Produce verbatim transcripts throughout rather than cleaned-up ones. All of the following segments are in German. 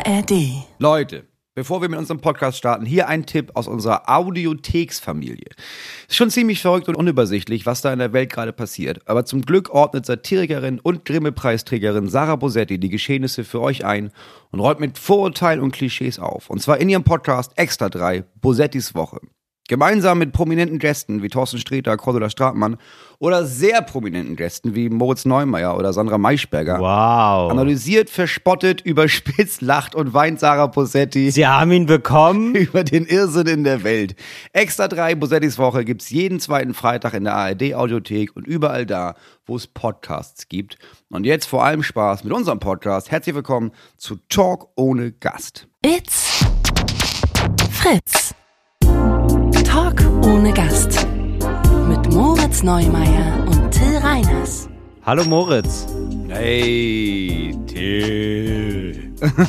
A R D. Leute, bevor wir mit unserem Podcast starten, hier ein Tipp aus unserer Audiotheksfamilie. Ist schon ziemlich verrückt und unübersichtlich, was da in der Welt gerade passiert. Aber zum Glück ordnet Satirikerin und Grimme-Preisträgerin Sarah Bosetti die Geschehnisse für euch ein und räumt mit Vorurteilen und Klischees auf. Und zwar in ihrem Podcast Extra drei, Bosettis Woche. Gemeinsam mit prominenten Gästen wie Thorsten Sträter, Cordula Stratmann oder sehr prominenten Gästen wie Moritz Neumeier oder Sandra Maischberger. Wow. Analysiert, verspottet, überspitzt, lacht und weint Sarah Bosetti. Sie haben ihn bekommen? Über den Irrsinn in der Welt. Extra drei Bosettis Woche gibt's jeden zweiten Freitag in der A R D-Audiothek und überall da, wo es Podcasts gibt. Und jetzt vor allem Spaß mit unserem Podcast. Herzlich willkommen zu Talk ohne Gast. It's Fritz. Talk ohne Gast. Mit Moritz Neumeier und Till Reiners. Hallo Moritz. Hey, Till.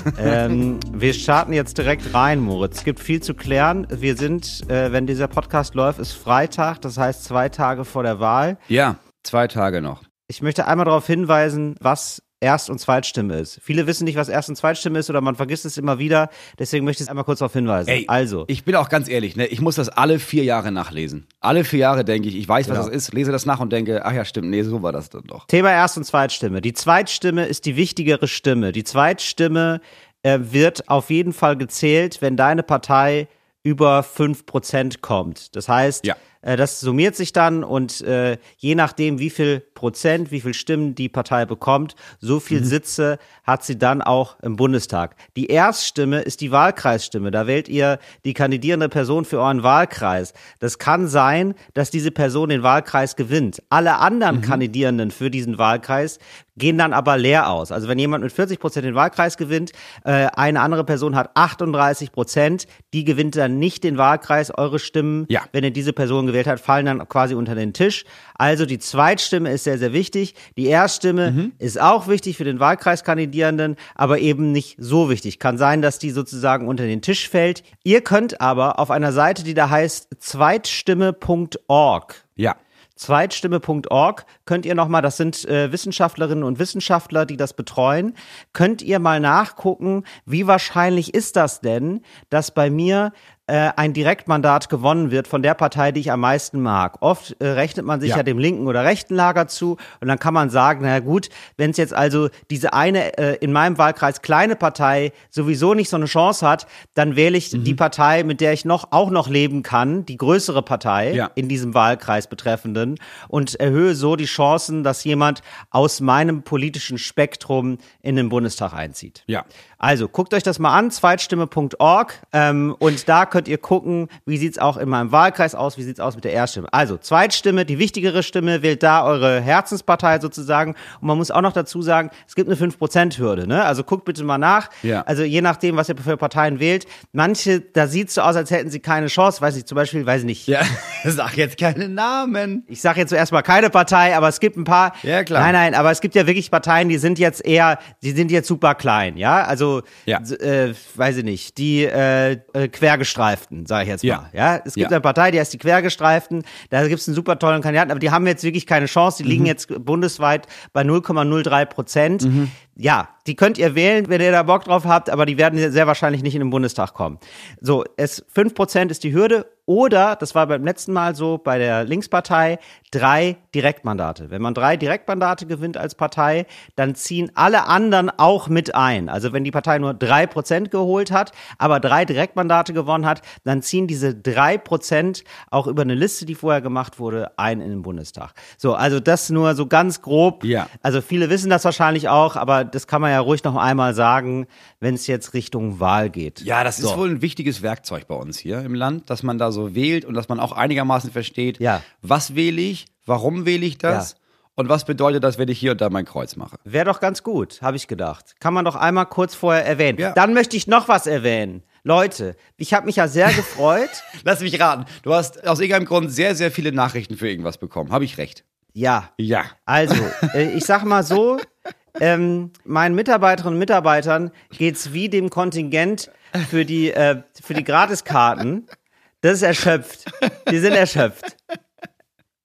ähm, wir starten jetzt direkt rein, Moritz. Es gibt viel zu klären. Wir sind, äh, wenn dieser Podcast läuft, ist Freitag, das heißt zwei Tage vor der Wahl. Ja, zwei Tage noch. Ich möchte einmal darauf hinweisen, was Erst- und Zweitstimme ist. Viele wissen nicht, was Erst- und Zweitstimme ist oder man vergisst es immer wieder. Deswegen möchte ich es einmal kurz darauf hinweisen. Ey, also. Ich bin auch ganz ehrlich, ne? Ich muss das alle vier Jahre nachlesen. Alle vier Jahre denke ich, ich weiß, was Genau. das ist, lese das nach und denke, ach ja, stimmt, nee, so war das dann doch. Thema Erst- und Zweitstimme. Die Zweitstimme ist die wichtigere Stimme. Die Zweitstimme äh, wird auf jeden Fall gezählt, wenn deine Partei über fünf Prozent kommt. Das heißt, Ja. äh, das summiert sich dann und äh, je nachdem, wie viel Prozent, wie viel Stimmen die Partei bekommt, so viel Mhm. Sitze hat sie dann auch im Bundestag. Die Erststimme ist die Wahlkreisstimme. Da wählt ihr die kandidierende Person für euren Wahlkreis. Das kann sein, dass diese Person den Wahlkreis gewinnt. Alle anderen Mhm. Kandidierenden für diesen Wahlkreis gehen dann aber leer aus. Also wenn jemand mit vierzig Prozent den Wahlkreis gewinnt, äh, eine andere Person hat achtunddreißig Prozent, die gewinnt dann nicht den Wahlkreis. Eure Stimmen, Ja. wenn ihr diese Person gewählt habt, fallen dann quasi unter den Tisch. Also die Zweitstimme ist sehr, sehr wichtig. Die Erststimme Mhm. ist auch wichtig für den Wahlkreiskandidierenden, aber eben nicht so wichtig. Kann sein, dass die sozusagen unter den Tisch fällt. Ihr könnt aber auf einer Seite, die da heißt zweitstimme punkt org, Ja. zweitstimme punkt org könnt ihr nochmal, das sind äh, Wissenschaftlerinnen und Wissenschaftler, die das betreuen, könnt ihr mal nachgucken, wie wahrscheinlich ist das denn, dass bei mir äh, ein Direktmandat gewonnen wird von der Partei, die ich am meisten mag. Oft äh, rechnet man sich ja. Ja. dem linken oder rechten Lager zu und dann kann man sagen, na gut, wenn es jetzt also diese eine äh, in meinem Wahlkreis kleine Partei sowieso nicht so eine Chance hat, dann wähle ich die Partei, mit der ich noch auch noch leben kann, die größere Partei Ja. in diesem Wahlkreis betreffenden und erhöhe so die Chancen, dass jemand aus meinem politischen Spektrum in den Bundestag einzieht. Ja. Also guckt euch das mal an, zweitstimme punkt org ähm, und da könnt ihr gucken, wie sieht's auch in meinem Wahlkreis aus, wie sieht's aus mit der Erststimme. Also Zweitstimme, die wichtigere Stimme, wählt da eure Herzenspartei sozusagen und man muss auch noch dazu sagen, es gibt eine fünf Prozent Hürde, ne? Also guckt bitte mal nach, Ja. also je nachdem, was ihr für Parteien wählt, manche, da sieht's so aus, als hätten sie keine Chance, weiß ich, zum Beispiel, weiß ich nicht, Ja, sag jetzt keine Namen. ich sage jetzt zuerst mal keine Partei, aber es gibt ein paar. Ja, klar. Nein, nein, aber es gibt ja wirklich Parteien, die sind jetzt eher, die sind jetzt super klein, ja. Also, Ja. äh, weiß ich nicht, die äh, äh, Quergestreiften, sage ich jetzt Ja. mal. Ja, es gibt Ja. eine Partei, die heißt die Quergestreiften. Da gibt es einen super tollen Kandidaten, aber die haben jetzt wirklich keine Chance. Die liegen Mhm. jetzt bundesweit bei null Komma null drei Prozent. Ja, die könnt ihr wählen, wenn ihr da Bock drauf habt, aber die werden sehr wahrscheinlich nicht in den Bundestag kommen. So, es fünf Prozent ist die Hürde oder, das war beim letzten Mal so bei der Linkspartei, drei Direktmandate. Wenn man drei Direktmandate gewinnt als Partei, dann ziehen alle anderen auch mit ein. Also wenn die Partei nur drei Prozent geholt hat, aber drei Direktmandate gewonnen hat, dann ziehen diese drei Prozent auch über eine Liste, die vorher gemacht wurde, ein in den Bundestag. So, also das nur so ganz grob. Ja. Also viele wissen das wahrscheinlich auch, aber das kann man ja ruhig noch einmal sagen, wenn es jetzt Richtung Wahl geht. Ja, das ist So. wohl ein wichtiges Werkzeug bei uns hier im Land, dass man da so wählt und dass man auch einigermaßen versteht, Ja. was wähle ich, warum wähle ich das Ja. und was bedeutet das, wenn ich hier und da mein Kreuz mache. Wäre doch ganz gut, habe ich gedacht. Kann man doch einmal kurz vorher erwähnen. Ja. Dann möchte ich noch was erwähnen. Leute, ich habe mich ja sehr gefreut. Lass mich raten, du hast aus irgendeinem Grund sehr, sehr viele Nachrichten für irgendwas bekommen. Habe ich recht? Ja, Ja. also, äh, ich sag mal so, ähm, meinen Mitarbeiterinnen und Mitarbeitern geht's wie dem Kontingent für die, äh, für die Gratiskarten. Das ist erschöpft. Die sind erschöpft.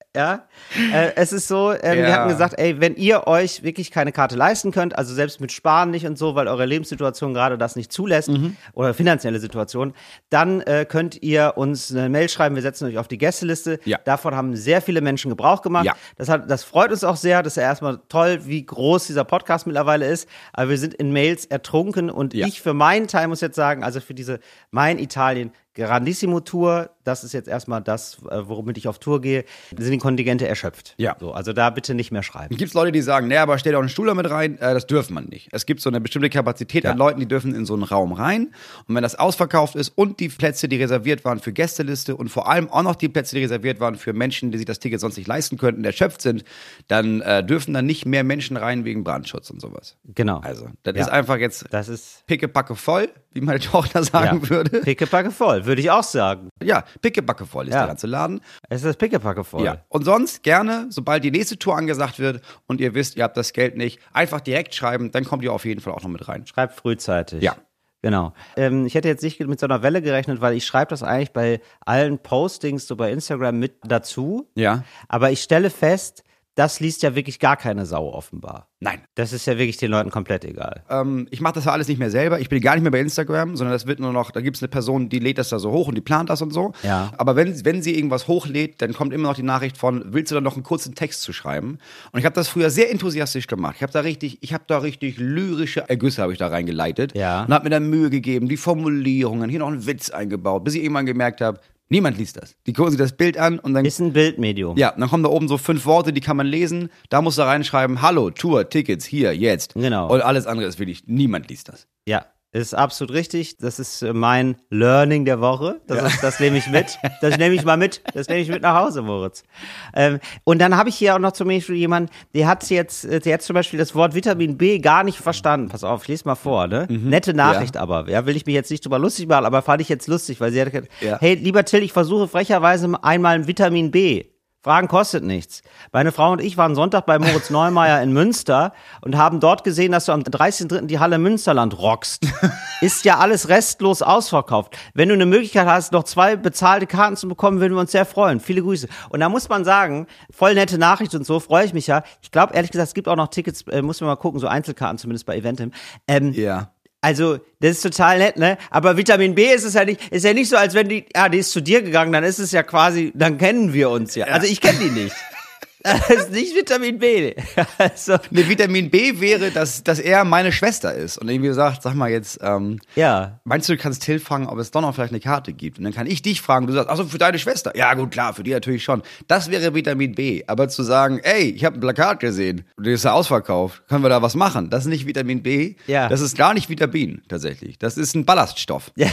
Ja, äh, es ist so, äh, Ja. wir hatten gesagt, ey, wenn ihr euch wirklich keine Karte leisten könnt, also selbst mit Sparen nicht und so, weil eure Lebenssituation gerade das nicht zulässt Mhm. oder finanzielle Situation, dann äh, könnt ihr uns eine Mail schreiben, wir setzen euch auf die Gästeliste. Ja. Davon haben sehr viele Menschen Gebrauch gemacht. Ja. Das, hat, das freut uns auch sehr, das ist ja erstmal toll, wie groß dieser Podcast mittlerweile ist, aber wir sind in Mails ertrunken und Ja. ich für meinen Teil muss jetzt sagen, also für diese Mein Italien Grandissimo Tour, das ist jetzt erstmal das, äh, womit ich auf Tour gehe, sind die Kontingente erschöpft. Ja. So, also da bitte nicht mehr schreiben. Gibt es Leute, die sagen, naja, aber stell doch einen Stuhl damit rein, äh, das dürfen man nicht. Es gibt so eine bestimmte Kapazität Ja. an Leuten, die dürfen in so einen Raum rein. Und wenn das ausverkauft ist und die Plätze, die reserviert waren für Gästeliste und vor allem auch noch die Plätze, die reserviert waren für Menschen, die sich das Ticket sonst nicht leisten könnten, erschöpft sind, dann äh, dürfen dann nicht mehr Menschen rein wegen Brandschutz und sowas. Genau. Also, das Ja. ist einfach jetzt Das ist pickepacke voll, wie meine Tochter sagen ja, würde. pickepacke voll, würde ich auch sagen. Ja, pickepacke voll ist Ja. der ganze Laden. Es ist pickepacke voll. Ja. Und sonst gerne, sobald die nächste Tour angesagt wird und ihr wisst, ihr habt das Geld nicht, einfach direkt schreiben, dann kommt ihr auf jeden Fall auch noch mit rein. Schreibt frühzeitig. Ja. Genau. Ähm, ich hätte jetzt nicht mit so einer Welle gerechnet, weil ich schreibe das eigentlich bei allen Postings so bei Instagram mit dazu. Ja. Aber ich stelle fest, das liest ja wirklich gar keine Sau offenbar. Nein. Das ist ja wirklich den Leuten komplett egal. Ähm, ich mache das ja alles nicht mehr selber. Ich bin gar nicht mehr bei Instagram, sondern das wird nur noch, da gibt es eine Person, die lädt das da so hoch und die plant das und so. Ja. Aber wenn, wenn sie irgendwas hochlädt, dann kommt immer noch die Nachricht von, willst du da noch einen kurzen Text zu schreiben? Und ich habe das früher sehr enthusiastisch gemacht. Ich habe da richtig, ich habe da richtig lyrische Ergüsse habe ich da reingeleitet. Ja. Und habe mir da Mühe gegeben, die Formulierungen, hier noch einen Witz eingebaut, bis ich irgendwann gemerkt habe, niemand liest das. Die gucken sich das Bild an und dann Ist ein Bildmedium. ja, und dann kommen da oben so fünf Worte, die kann man lesen. Da musst du reinschreiben, hallo, Tour, Tickets, hier, jetzt. Genau. Und alles andere ist wirklich, niemand liest das. Ja, ist absolut richtig. Das ist äh, mein Learning der Woche. Das, ist, das nehme ich mit. Das nehme ich mal mit. Das nehme ich mit nach Hause, Moritz. Ähm, und dann habe ich hier auch noch zum Beispiel jemanden, der hat jetzt, äh, der hat zum Beispiel das Wort Vitamin B gar nicht verstanden. Pass auf, ich lese mal vor, ne? Nette Nachricht Ja. aber. Ja, will ich mich jetzt nicht drüber lustig machen, aber fand ich jetzt lustig, weil sie hat gesagt, Ja. hey, lieber Till, ich versuche frecherweise einmal ein Vitamin B. Fragen kostet nichts. Meine Frau und ich waren Sonntag bei Moritz Neumeier in Münster und haben dort gesehen, dass du am dreißigsten dritten die Halle Münsterland rockst. Ist ja alles restlos ausverkauft. Wenn du eine Möglichkeit hast, noch zwei bezahlte Karten zu bekommen, würden wir uns sehr freuen. Viele Grüße. Und da muss man sagen, voll nette Nachricht und so, freue ich mich ja. Ich glaube, ehrlich gesagt, es gibt auch noch Tickets, äh, muss man mal gucken, so Einzelkarten zumindest bei Eventim. Ähm, Ja. Also, das ist total nett, ne? Aber Vitamin B ist es ja nicht, ist ja nicht so, als wenn die, ja, die ist zu dir gegangen, dann ist es ja quasi, dann kennen wir uns ja. Also ich kenne die nicht. Das ist nicht Vitamin B. Also, Ne, Vitamin B wäre, dass, dass er meine Schwester ist. Und irgendwie sagt, sag mal jetzt, ähm, ja. meinst du, du kannst Till fragen, ob es doch noch vielleicht eine Karte gibt? Und dann kann ich dich fragen, du sagst, achso, für deine Schwester. Ja gut, klar, für die natürlich schon. Das wäre Vitamin B. Aber zu sagen, ey, ich habe ein Plakat gesehen und die ist ja ausverkauft, können wir da was machen? Das ist nicht Vitamin B. Ja. Das ist gar nicht Vitamin, tatsächlich. Das ist ein Ballaststoff. Ja.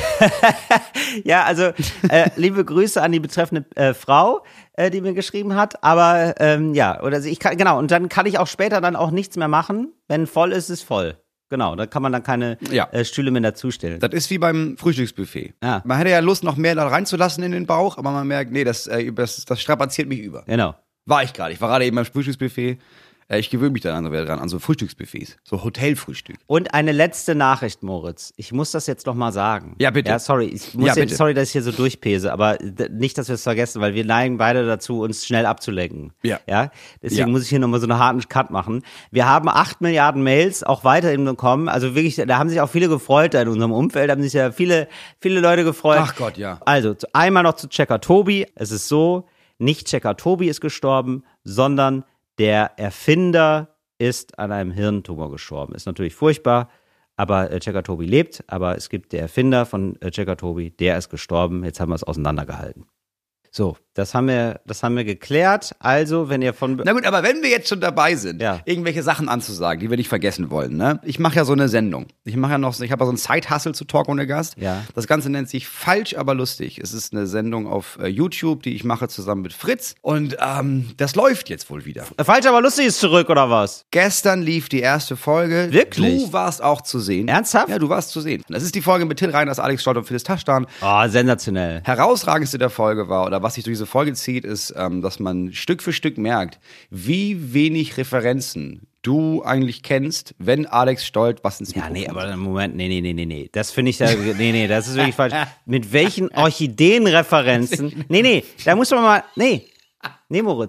Ja, also, äh, liebe Grüße an die betreffende äh, Frau, äh, die mir geschrieben hat. Aber, ähm, ja, oder ich kann, genau, und dann kann ich auch später dann auch nichts mehr machen. Wenn voll ist, ist voll. Genau, da kann man dann keine Ja. äh, Stühle mehr dazustellen. Das ist wie beim Frühstücksbuffet. Ja. Man hätte ja Lust, noch mehr da reinzulassen in den Bauch, aber man merkt, nee, das, äh, das, das strapaziert mich über. Genau. War ich gerade. Ich war gerade eben beim Frühstücksbuffet. Äh, ich gewöhne mich dann an so, dran, an so Frühstücksbuffets. So Hotelfrühstück. Und eine letzte Nachricht, Moritz. Ich muss das jetzt noch mal sagen. Ja, bitte. Ja, sorry. Ich muss Ja, jetzt, bitte. sorry, dass ich hier so durchpese, aber d- nicht, dass wir es vergessen, weil wir neigen beide dazu, uns schnell abzulenken. Ja. Ja. Deswegen Ja. muss ich hier nochmal so einen harten Cut machen. Wir haben acht Milliarden Mails auch weiterhin bekommen. Also wirklich, da haben sich auch viele gefreut in unserem Umfeld, haben sich ja viele, viele Leute gefreut. Ach Gott, ja. Also, zu- einmal noch zu Checker Tobi. Es ist so, nicht Checker Tobi ist gestorben, sondern der Erfinder ist an einem Hirntumor gestorben. Ist natürlich furchtbar, aber äh, Checker Tobi lebt. Aber es gibt der Erfinder von äh, Checker Tobi, der ist gestorben. Jetzt haben wir es auseinandergehalten. So, das haben wir, das haben wir geklärt. Also, wenn ihr von... Na gut, aber wenn wir jetzt schon dabei sind, Ja. irgendwelche Sachen anzusagen, die wir nicht vergessen wollen, ne? Ich mache ja so eine Sendung. Ich mache ja noch, so- ich habe ja so einen Side-Hustle zu Talk ohne Gast. Ja. Das Ganze nennt sich Falsch, aber lustig. Es ist eine Sendung auf äh, YouTube, die ich mache zusammen mit Fritz. Und ähm, das läuft jetzt wohl wieder. Falsch, aber lustig ist zurück, oder was? Gestern lief die erste Folge. Wirklich? Du warst auch zu sehen. Ernsthaft? Ja, du warst zu sehen. Das ist die Folge mit Till Reiners, Alex Stolt und Phyllis Taschdan. Oh, sensationell. Herausragendste der Folge war, oder was sich durch diese Folge zieht, ist, ähm, dass man Stück für Stück merkt, wie wenig Referenzen du eigentlich kennst, wenn Alex Stolt was ins Ja, Mikrofon nee, aber sagt. im Moment, nee, nee, nee, nee, nee. Das finde ich, da, nee, nee, das ist wirklich falsch. Mit welchen Orchideenreferenzen? Nee, nee, da muss man mal, nee, nee, Moritz.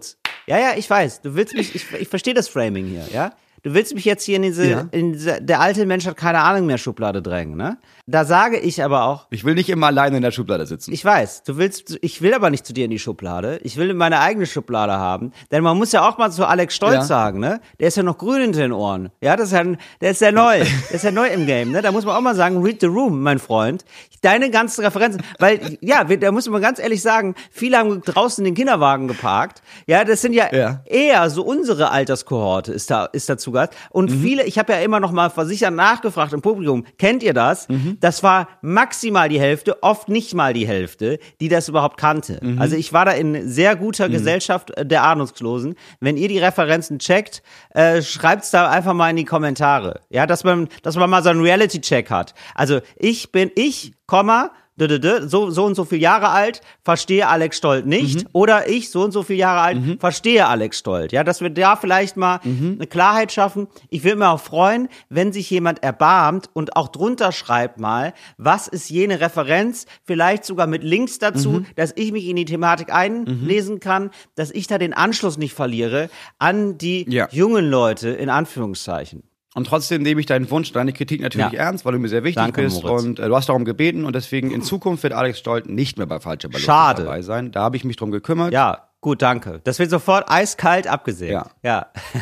Ja, ja, ich weiß. Du willst mich, ich, ich verstehe das Framing hier, ja? Du willst mich jetzt hier in diese, Ja. in diese, der alte Mensch hat keine Ahnung mehr Schublade drängen, ne? Da sage ich aber auch, Ich will nicht immer alleine in der Schublade sitzen. ich weiß, du willst, ich will aber nicht zu dir in die Schublade. Ich will meine eigene Schublade haben. Denn man muss ja auch mal zu Alex Stolz Ja. sagen, ne? Der ist ja noch grün hinter den Ohren. Ja, das ist ja, ein- der ist ja neu. Der ist ja neu im Game, ne? Da muss man auch mal sagen, read the room, mein Freund. Deine ganzen Referenzen, weil, ja, wir, da muss man ganz ehrlich sagen, viele haben draußen den Kinderwagen geparkt. Ja, das sind ja, Ja. eher so unsere Alterskohorte ist da, ist dazu Gast. Und viele, ich habe ja immer noch mal versichert nachgefragt im Publikum, kennt ihr das? Das war maximal die Hälfte, oft nicht mal die Hälfte, die das überhaupt kannte. Also ich war da in sehr guter Gesellschaft äh, der Ahnungslosen. Wenn ihr die Referenzen checkt, äh, schreibt's da einfach mal in die Kommentare. Ja, dass man, dass man mal so einen Reality-Check hat. Also ich bin, ich, Komma, dö, dö, dö, so, so und so viel Jahre alt, verstehe Alex Stolt nicht. Oder ich, so und so viel Jahre alt, verstehe Alex Stolt. Ja, dass wir da vielleicht mal eine Klarheit schaffen. Ich würde mich auch freuen, wenn sich jemand erbarmt und auch drunter schreibt mal, was ist jene Referenz, vielleicht sogar mit Links dazu, dass ich mich in die Thematik einlesen kann, dass ich da den Anschluss nicht verliere an die Ja. jungen Leute, in Anführungszeichen. Und trotzdem nehme ich deinen Wunsch, deine Kritik natürlich Ja. ernst, weil du mir sehr wichtig Danke, bist. Moritz. Und äh, du hast darum gebeten und deswegen in Zukunft wird Alex Stolt nicht mehr bei Falscher Ballon Schade. dabei sein. Da habe ich mich drum gekümmert. Ja, gut, danke. Das wird sofort eiskalt abgesägt. Ja. Ja.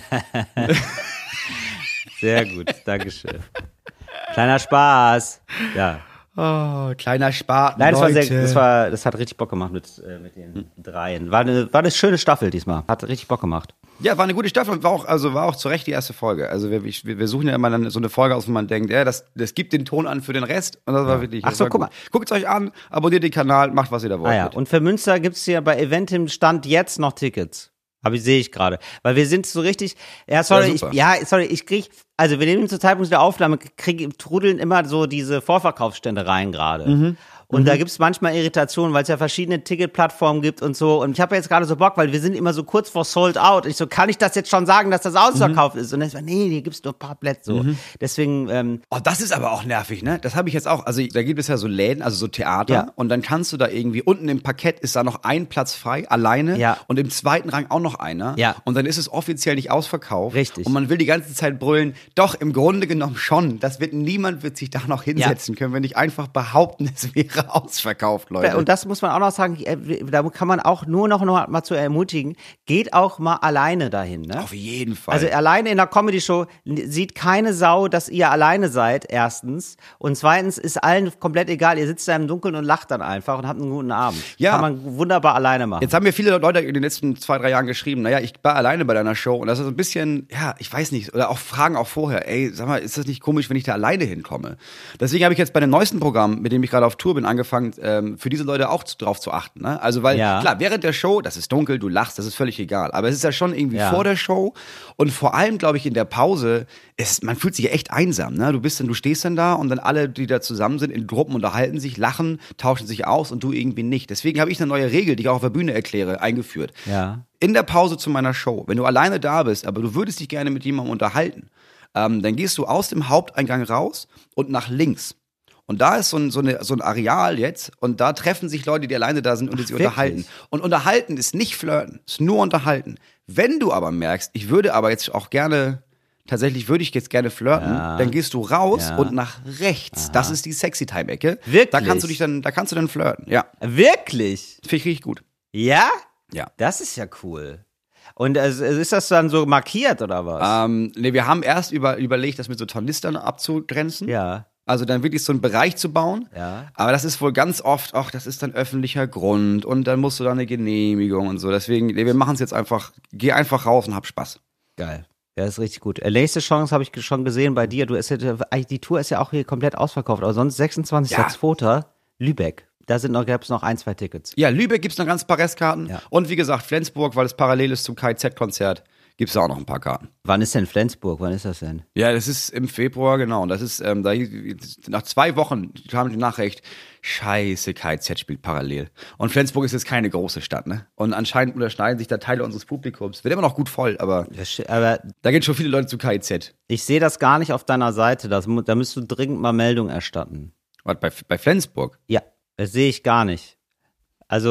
Sehr gut, Dankeschön. Kleiner Spaß. Ja. Oh, kleiner Spaten, Nein, das war, Leute. sehr, das war, das hat richtig Bock gemacht mit, äh, mit den Dreien. War eine, war eine schöne Staffel diesmal. Hat richtig Bock gemacht. Ja, war eine gute Staffel und war auch, also war auch zu Recht die erste Folge. Also wir, wir, wir suchen ja immer dann so eine Folge aus, wo man denkt, ja, das, das gibt den Ton an für den Rest. Und das war wirklich. Ach das so, war guck gut. mal. Guckt euch an, abonniert den Kanal, macht was ihr da wollt. Ah ja, mit. und für Münster gibt's hier bei Eventim Stand jetzt noch Tickets. Aber sehe ich gerade. Weil wir sind so richtig, ja, sorry, Ja, ich, super. ja, sorry, ich krieg, also wir nehmen zur Zeitpunkt der Aufnahme, krieg, trudeln immer so diese Vorverkaufsstände rein gerade. Mhm. Und da gibt's manchmal Irritationen, weil es ja verschiedene Ticketplattformen gibt und so. Und ich habe jetzt gerade so Bock, weil wir sind immer so kurz vor Sold Out. Und ich so, kann ich das jetzt schon sagen, dass das ausverkauft ist? Und dann ist man, nee, hier gibt's nur ein paar Plätze. So. Deswegen, ähm, Oh, das ist aber auch nervig, ne? Das habe ich jetzt auch. Also da gibt es ja so Läden, also so Theater. Ja. Und dann kannst du da irgendwie, unten im Parkett ist da noch ein Platz frei, alleine. Ja. Und im zweiten Rang auch noch einer. Ja. Und dann ist es offiziell nicht ausverkauft. Richtig. Und man will die ganze Zeit brüllen, doch, im Grunde genommen schon. Das wird, niemand wird sich da noch hinsetzen können, wenn nicht einfach behaupten, es wäre ausverkauft, Leute. und das muss man auch noch sagen, äh, da kann man auch nur noch noch mal zu ermutigen, geht auch mal alleine dahin, ne? Auf jeden Fall. Also alleine in einer Comedy-Show sieht keine Sau, dass ihr alleine seid, erstens. Und zweitens ist allen komplett egal, ihr sitzt da im Dunkeln und lacht dann einfach und habt einen guten Abend. Ja. Kann man wunderbar alleine machen. Jetzt haben mir viele Leute in den letzten zwei, drei Jahren geschrieben, naja, ich war alleine bei deiner Show und das ist so ein bisschen, ja, ich weiß nicht, oder auch Fragen auch vorher, ey, sag mal, ist das nicht komisch, wenn ich da alleine hinkomme? Deswegen habe ich jetzt bei dem neuesten Programm, mit dem ich gerade auf Tour bin, angefangen, ähm, für diese Leute auch zu, drauf zu achten. Ne? Also, weil, Ja. klar, während der Show, das ist dunkel, du lachst, das ist völlig egal, aber es ist ja schon irgendwie Ja. vor der Show und vor allem, glaube ich, in der Pause, ist, man fühlt sich ja echt einsam. Ne? Du bist dann, du stehst dann da und dann alle, die da zusammen sind, in Gruppen unterhalten sich, lachen, tauschen sich aus und du irgendwie nicht. Deswegen habe ich eine neue Regel, die ich auch auf der Bühne erkläre, eingeführt. Ja. In der Pause zu meiner Show, wenn du alleine da bist, aber du würdest dich gerne mit jemandem unterhalten, ähm, dann gehst du aus dem Haupteingang raus und nach links. Und da ist so ein, so, eine, so ein Areal jetzt und da treffen sich Leute, die alleine da sind und die sich wirklich? unterhalten. Und unterhalten ist nicht flirten, ist nur unterhalten. Wenn du aber merkst, ich würde aber jetzt auch gerne, tatsächlich würde ich jetzt gerne flirten, Ja. dann gehst du raus Ja. und nach rechts. Das ist die Sexy-Time-Ecke. Wirklich? Da kannst du dich dann, da kannst du dann flirten. Ja, Wirklich? finde ich richtig gut. Ja? Ja. Das ist ja cool. Und äh, ist das dann so markiert oder was? Ähm, nee, wir haben erst über, überlegt, das mit so Tornistern abzugrenzen. Ja. Also dann wirklich so einen Bereich zu bauen. Ja. Aber das ist wohl ganz oft, ach, das ist dann öffentlicher Grund und dann musst du da eine Genehmigung und so. Deswegen, nee, wir machen es jetzt einfach, geh einfach raus und hab Spaß. Geil. Ja, ist richtig gut. Äh, Nächste Chance habe ich schon gesehen bei dir. Du ist ja, eigentlich die Tour ist ja auch hier komplett ausverkauft. Aber sonst sechsundzwanzig Ja. zweiten Lübeck. Da sind noch, gab's noch ein, zwei Tickets. Ja, Lübeck gibt's noch ganz paar Restkarten. Ja. Und wie gesagt, Flensburg, weil es parallel ist zum K I Z-Konzert, gibt's da auch noch ein paar Karten. Wann ist denn Flensburg? Wann ist das denn? Ja, das ist im Februar, genau. Und das ist, ähm, da, nach zwei Wochen kam die Nachricht, scheiße, K I Z spielt parallel. Und Flensburg ist jetzt keine große Stadt, ne? Und anscheinend unterschneiden sich da Teile unseres Publikums. Wird immer noch gut voll, aber Das st- Aber da gehen schon viele Leute zu K I Z. ich sehe das gar nicht auf deiner Seite. Das, mu- da müsst du dringend mal Meldung erstatten. Was, bei, bei Flensburg? Ja, das sehe ich gar nicht. Also,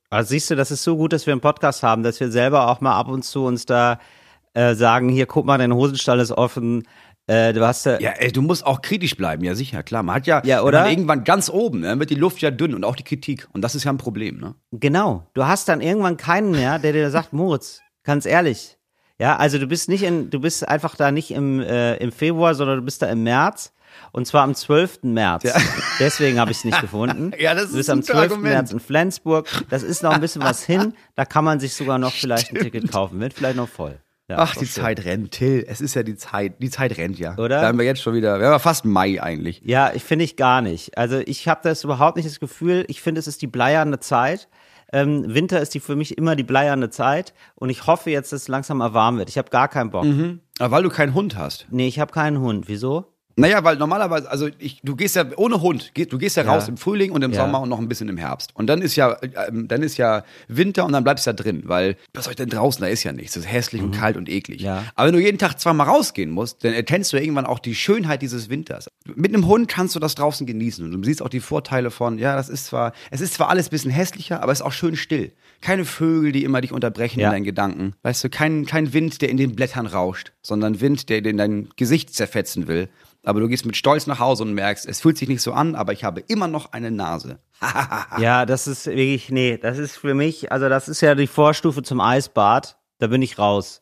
Also siehst du, das ist so gut, dass wir einen Podcast haben, dass wir selber auch mal ab und zu uns da äh, sagen, hier, guck mal, dein Hosenstall ist offen. Äh, du hast ja, Ja, ey, du musst auch kritisch bleiben, ja sicher, klar. Man hat ja, Ja, wenn oder? man irgendwann ganz oben, ne, wird die Luft ja dünn und auch die Kritik. Und das ist ja ein Problem, ne? genau. Du hast dann irgendwann keinen mehr, der dir sagt, Moritz, ganz ehrlich. Ja, also du bist nicht in, du bist einfach da nicht im, äh, im Februar, sondern du bist da im März. Und zwar am zwölften März. Ja. Deswegen habe ich es nicht gefunden. Ja, das ist du bist ein am guter zwölften Argument. März in Flensburg. Das ist noch ein bisschen was hin. Da kann man sich sogar noch vielleicht ein Ticket kaufen. Wird vielleicht noch voll. Ja, Ach, ist die doch schön. Zeit rennt, Till. Es ist ja die Zeit, die Zeit rennt ja. Oder? Da haben wir jetzt schon wieder, wir haben ja fast Mai eigentlich. Ja, ich finde ich gar nicht. Also ich habe das überhaupt nicht das Gefühl. Ich finde, es ist die bleierne Zeit. Ähm, Winter ist die für mich immer die bleierne Zeit. Und ich hoffe jetzt, dass es langsam mal warm wird. Ich habe gar keinen Bock. Mhm. Aber weil du keinen Hund hast. Nee, ich habe keinen Hund. Wieso? Naja, weil normalerweise, also ich, du gehst ja ohne Hund, geh- du gehst ja, Ja. raus im Frühling und im Ja. Sommer und noch ein bisschen im Herbst. Und dann ist ja, ähm, dann ist ja Winter und dann bleibst du ja drin, weil was soll ich denn draußen? Da ist ja nichts. Das ist hässlich und kalt und eklig. Ja. Aber wenn du jeden Tag zweimal rausgehen musst, dann erkennst du irgendwann auch die Schönheit dieses Winters. Mit einem Hund kannst du das draußen genießen und du siehst auch die Vorteile von, ja, das ist zwar, es ist zwar alles ein bisschen hässlicher, aber es ist auch schön still. Keine Vögel, die immer dich unterbrechen Ja. in deinen Gedanken. Weißt du, kein, kein Wind, der in den Blättern rauscht, sondern Wind, der dir in dein Gesicht zerfetzen will. Aber du gehst mit Stolz nach Hause und merkst, es fühlt sich nicht so an, aber ich habe immer noch eine Nase. Ja, das ist wirklich, nee, das ist für mich, also das ist ja die Vorstufe zum Eisbad. Da bin ich raus.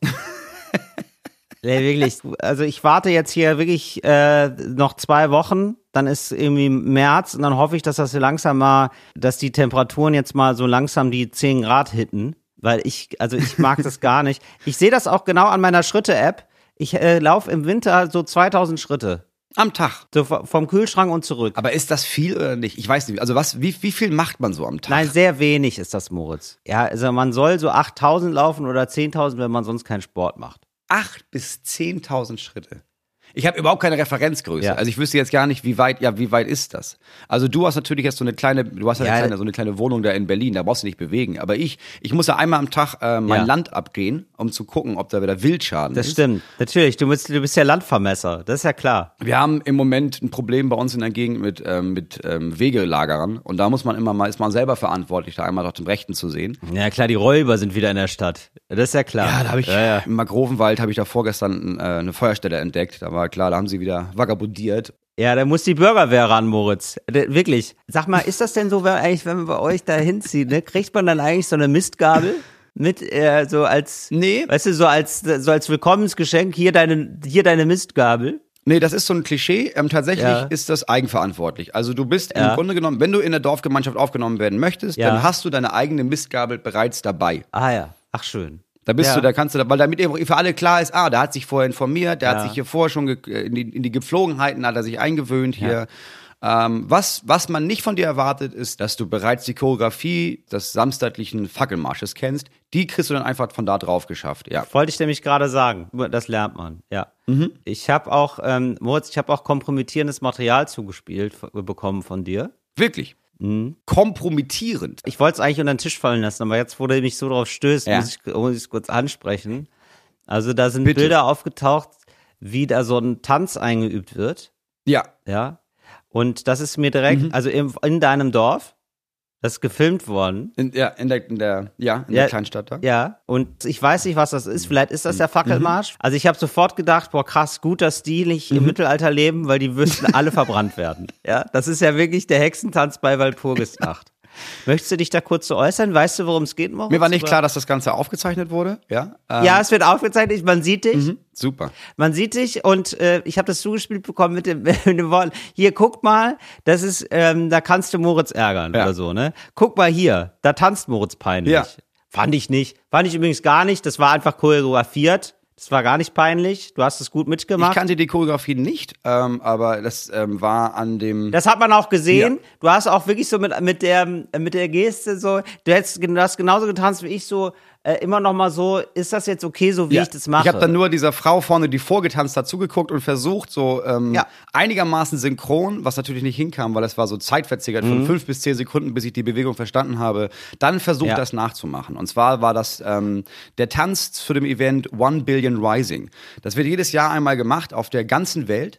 Nee, wirklich. Also ich warte jetzt hier wirklich äh, noch zwei Wochen, dann ist irgendwie März und dann hoffe ich, dass das langsam mal, dass die Temperaturen jetzt mal so langsam die zehn Grad hitten, weil ich, also ich mag das gar nicht. Ich sehe das auch genau an meiner Schritte-App. Ich äh, laufe im Winter so zweitausend Schritte. Am Tag. So v- vom Kühlschrank und zurück. Aber ist das viel oder nicht? Ich weiß nicht. Also was, wie, wie viel macht man so am Tag? Nein, sehr wenig ist das, Moritz. Ja, also man soll so achttausend laufen oder zehntausend, wenn man sonst keinen Sport macht. Acht bis zehntausend Schritte. Ich habe überhaupt keine Referenzgröße. Ja. Also ich wüsste jetzt gar nicht, wie weit, ja, wie weit ist das? Also du hast natürlich jetzt so eine kleine, du hast ja, Ja. eine kleine, so eine kleine Wohnung da in Berlin, da brauchst du nicht bewegen. Aber ich, ich muss ja einmal am Tag äh, mein Ja. Land abgehen, um zu gucken, ob da wieder Wildschaden Das ist. stimmt, natürlich. Du bist, du bist ja Landvermesser, das ist ja klar. Wir haben im Moment ein Problem bei uns in der Gegend mit, ähm, mit ähm, Wegelagerern. Und da muss man immer mal, ist man selber verantwortlich, da einmal nach dem Rechten zu sehen. Ja klar, die Räuber sind wieder in der Stadt. Das ist ja klar. Ja, da habe ich ja, ja. im Magrovenwald habe ich da vorgestern äh, eine Feuerstelle entdeckt. Da war klar, da haben sie wieder vagabundiert. Ja, da muss die Bürgerwehr ran, Moritz. D- Wirklich. Sag mal, ist das denn so, wenn, eigentlich, wenn wir bei euch da hinziehen, ne? Kriegt man dann eigentlich so eine Mistgabel mit, äh, so als, Nee. weißt du, so als, so als Willkommensgeschenk, hier deine, hier deine Mistgabel? Nee, das ist so ein Klischee. Ähm, tatsächlich Ja. ist das eigenverantwortlich. Also du bist Ja. im Grunde genommen, wenn du in der Dorfgemeinschaft aufgenommen werden möchtest, Ja. dann hast du deine eigene Mistgabel bereits dabei. Ah ja, ach schön. Da bist Ja. du, da kannst du, da, weil damit eben für alle klar ist, ah, der hat sich vorher informiert, der Ja. hat sich hier vorher schon ge, in, die, in die Gepflogenheiten hat er sich eingewöhnt hier. Ähm, was, was man nicht von dir erwartet, ist, dass du bereits die Choreografie des samstaglichen Fackelmarsches kennst. Die kriegst du dann einfach von da drauf geschafft. Ja. Wollte ich nämlich gerade sagen. Das lernt man, ja. Ich habe auch, ähm, Moritz, ich habe auch kompromittierendes Material zugespielt f- bekommen von dir. Wirklich. Mhm. Kompromittierend. Ich wollte es eigentlich unter den Tisch fallen lassen, aber jetzt, wo du mich so drauf stößt, Ja. muss ich muss ich es kurz ansprechen. Also da sind Bitte. Bilder aufgetaucht, wie da so ein Tanz eingeübt wird, Ja. ja. Und das ist mir direkt, Mhm. also im, in deinem Dorf, das ist gefilmt worden. In, ja, in der, in der, ja, in Ja. der Kleinstadt da. Ja, und ich weiß nicht, was das ist. Vielleicht ist das der Mhm. Fackelmarsch. Also ich habe sofort gedacht, boah krass, gut, dass die nicht Mhm. im Mittelalter leben, weil die müssten alle verbrannt werden. Ja, das ist ja wirklich der Hexentanz bei Walpurgisnacht. Möchtest du dich da kurz zu äußern? Weißt du, worum es geht, Moritz? Mir war nicht Oder- klar, dass das Ganze aufgezeichnet wurde. Ja, ähm, Ja, es wird aufgezeichnet, man sieht dich. mhm, super. Man sieht dich und äh, ich habe das zugespielt bekommen mit dem, mit dem Wort, hier, guck mal, das ist, ähm, da kannst du Moritz ärgern Ja. oder so, ne? Guck mal hier, da tanzt Moritz peinlich. Ja. Fand ich nicht. Fand ich übrigens gar nicht, das war einfach choreografiert. Das war gar nicht peinlich. Du hast es gut Ich mitgemacht. kannte die Choreografie nicht, ähm, aber das ähm, war an dem. Das hat man auch gesehen. Ja. Du hast auch wirklich so mit, mit, der, mit der Geste so, du hättest du hast genauso getanzt wie ich so, äh, immer noch mal so, ist das jetzt okay, so wie Ja, ich das mache? Ich habe dann nur dieser Frau vorne, die vorgetanzt hat, zugeguckt und versucht, so ähm, Ja. einigermaßen synchron, was natürlich nicht hinkam, weil es war so zeitverzögert Mhm. von fünf bis zehn Sekunden, bis ich die Bewegung verstanden habe, dann versucht, Ja. das nachzumachen. Und zwar war das ähm, der Tanz zu dem Event One Billion Rising. Das wird jedes Jahr einmal gemacht auf der ganzen Welt.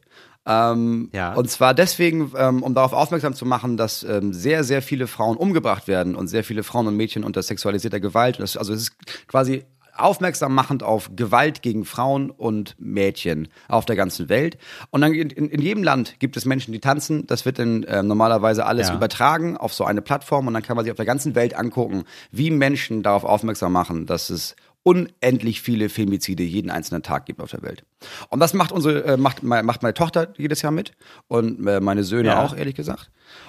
Ähm, Ja. Und zwar deswegen, ähm, um darauf aufmerksam zu machen, dass ähm, sehr, sehr viele Frauen umgebracht werden und sehr viele Frauen und Mädchen unter sexualisierter Gewalt. Das, also es ist quasi aufmerksam machend auf Gewalt gegen Frauen und Mädchen auf der ganzen Welt. Und dann in, in jedem Land gibt es Menschen, die tanzen. Das wird dann äh, normalerweise alles Ja. übertragen auf so eine Plattform und dann kann man sich auf der ganzen Welt angucken, wie Menschen darauf aufmerksam machen, dass es unendlich viele Femizide jeden einzelnen Tag gibt auf der Welt. Und das macht unsere äh, macht, macht meine Tochter jedes Jahr mit und äh, meine Söhne Ja. auch, ehrlich gesagt.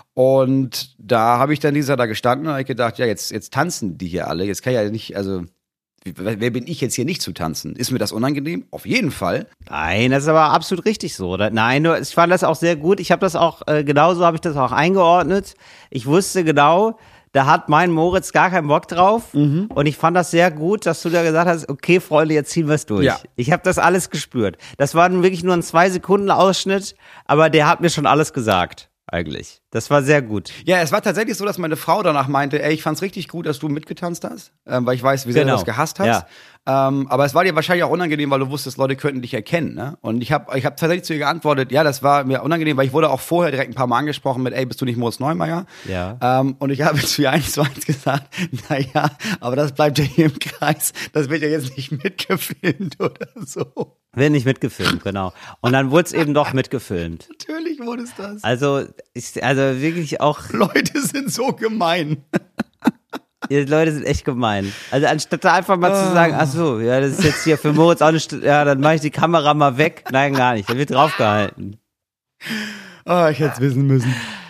Und da habe ich dann dieser da gestanden und habe gedacht, ja, jetzt jetzt tanzen die hier alle. Jetzt kann ich ja nicht, also wer wer bin ich jetzt hier nicht zu tanzen? Ist mir das unangenehm? Auf jeden Fall. Nein, das ist aber absolut richtig so. Oder? Nein, nur, ich fand das auch sehr gut. Ich habe das auch, äh, genauso habe ich das auch eingeordnet. Ich wusste genau, da hat mein Moritz gar keinen Bock drauf. Mhm. Und ich fand das sehr gut, dass du da gesagt hast, okay, Freunde, jetzt ziehen wir es durch. Ja. Ich habe das alles gespürt. Das war nun wirklich nur ein zwei Sekunden Ausschnitt, aber der hat mir schon alles gesagt, eigentlich. Das war sehr gut. Ja, es war tatsächlich so, dass meine Frau danach meinte, ey, ich fand's richtig gut, dass du mitgetanzt hast, ähm, weil ich weiß, wie sehr Genau. du das gehasst hast. Ja. Ähm, aber es war dir wahrscheinlich auch unangenehm, weil du wusstest, Leute könnten dich erkennen. Ne? Und ich habe ich hab tatsächlich zu ihr geantwortet, ja, das war mir unangenehm, weil ich wurde auch vorher direkt ein paar Mal angesprochen mit, ey, bist du nicht Moritz Neumeier? Ja. Ähm, und ich habe zu ihr eins zu eins gesagt, naja, aber das bleibt ja hier im Kreis, das wird ja jetzt nicht mitgefilmt oder so. Wird nicht mitgefilmt, genau. Und dann wurde es eben doch mitgefilmt. Natürlich wurde es das. Also, ich, also wirklich auch, Leute sind so gemein. die Leute sind echt gemein. Also anstatt da einfach mal zu sagen, ach so, ja, das ist jetzt hier für Moritz auch eine, St- ja, dann mache ich die Kamera mal weg. Nein, gar nicht. Da wird draufgehalten. Ah, ich hätte es wissen müssen.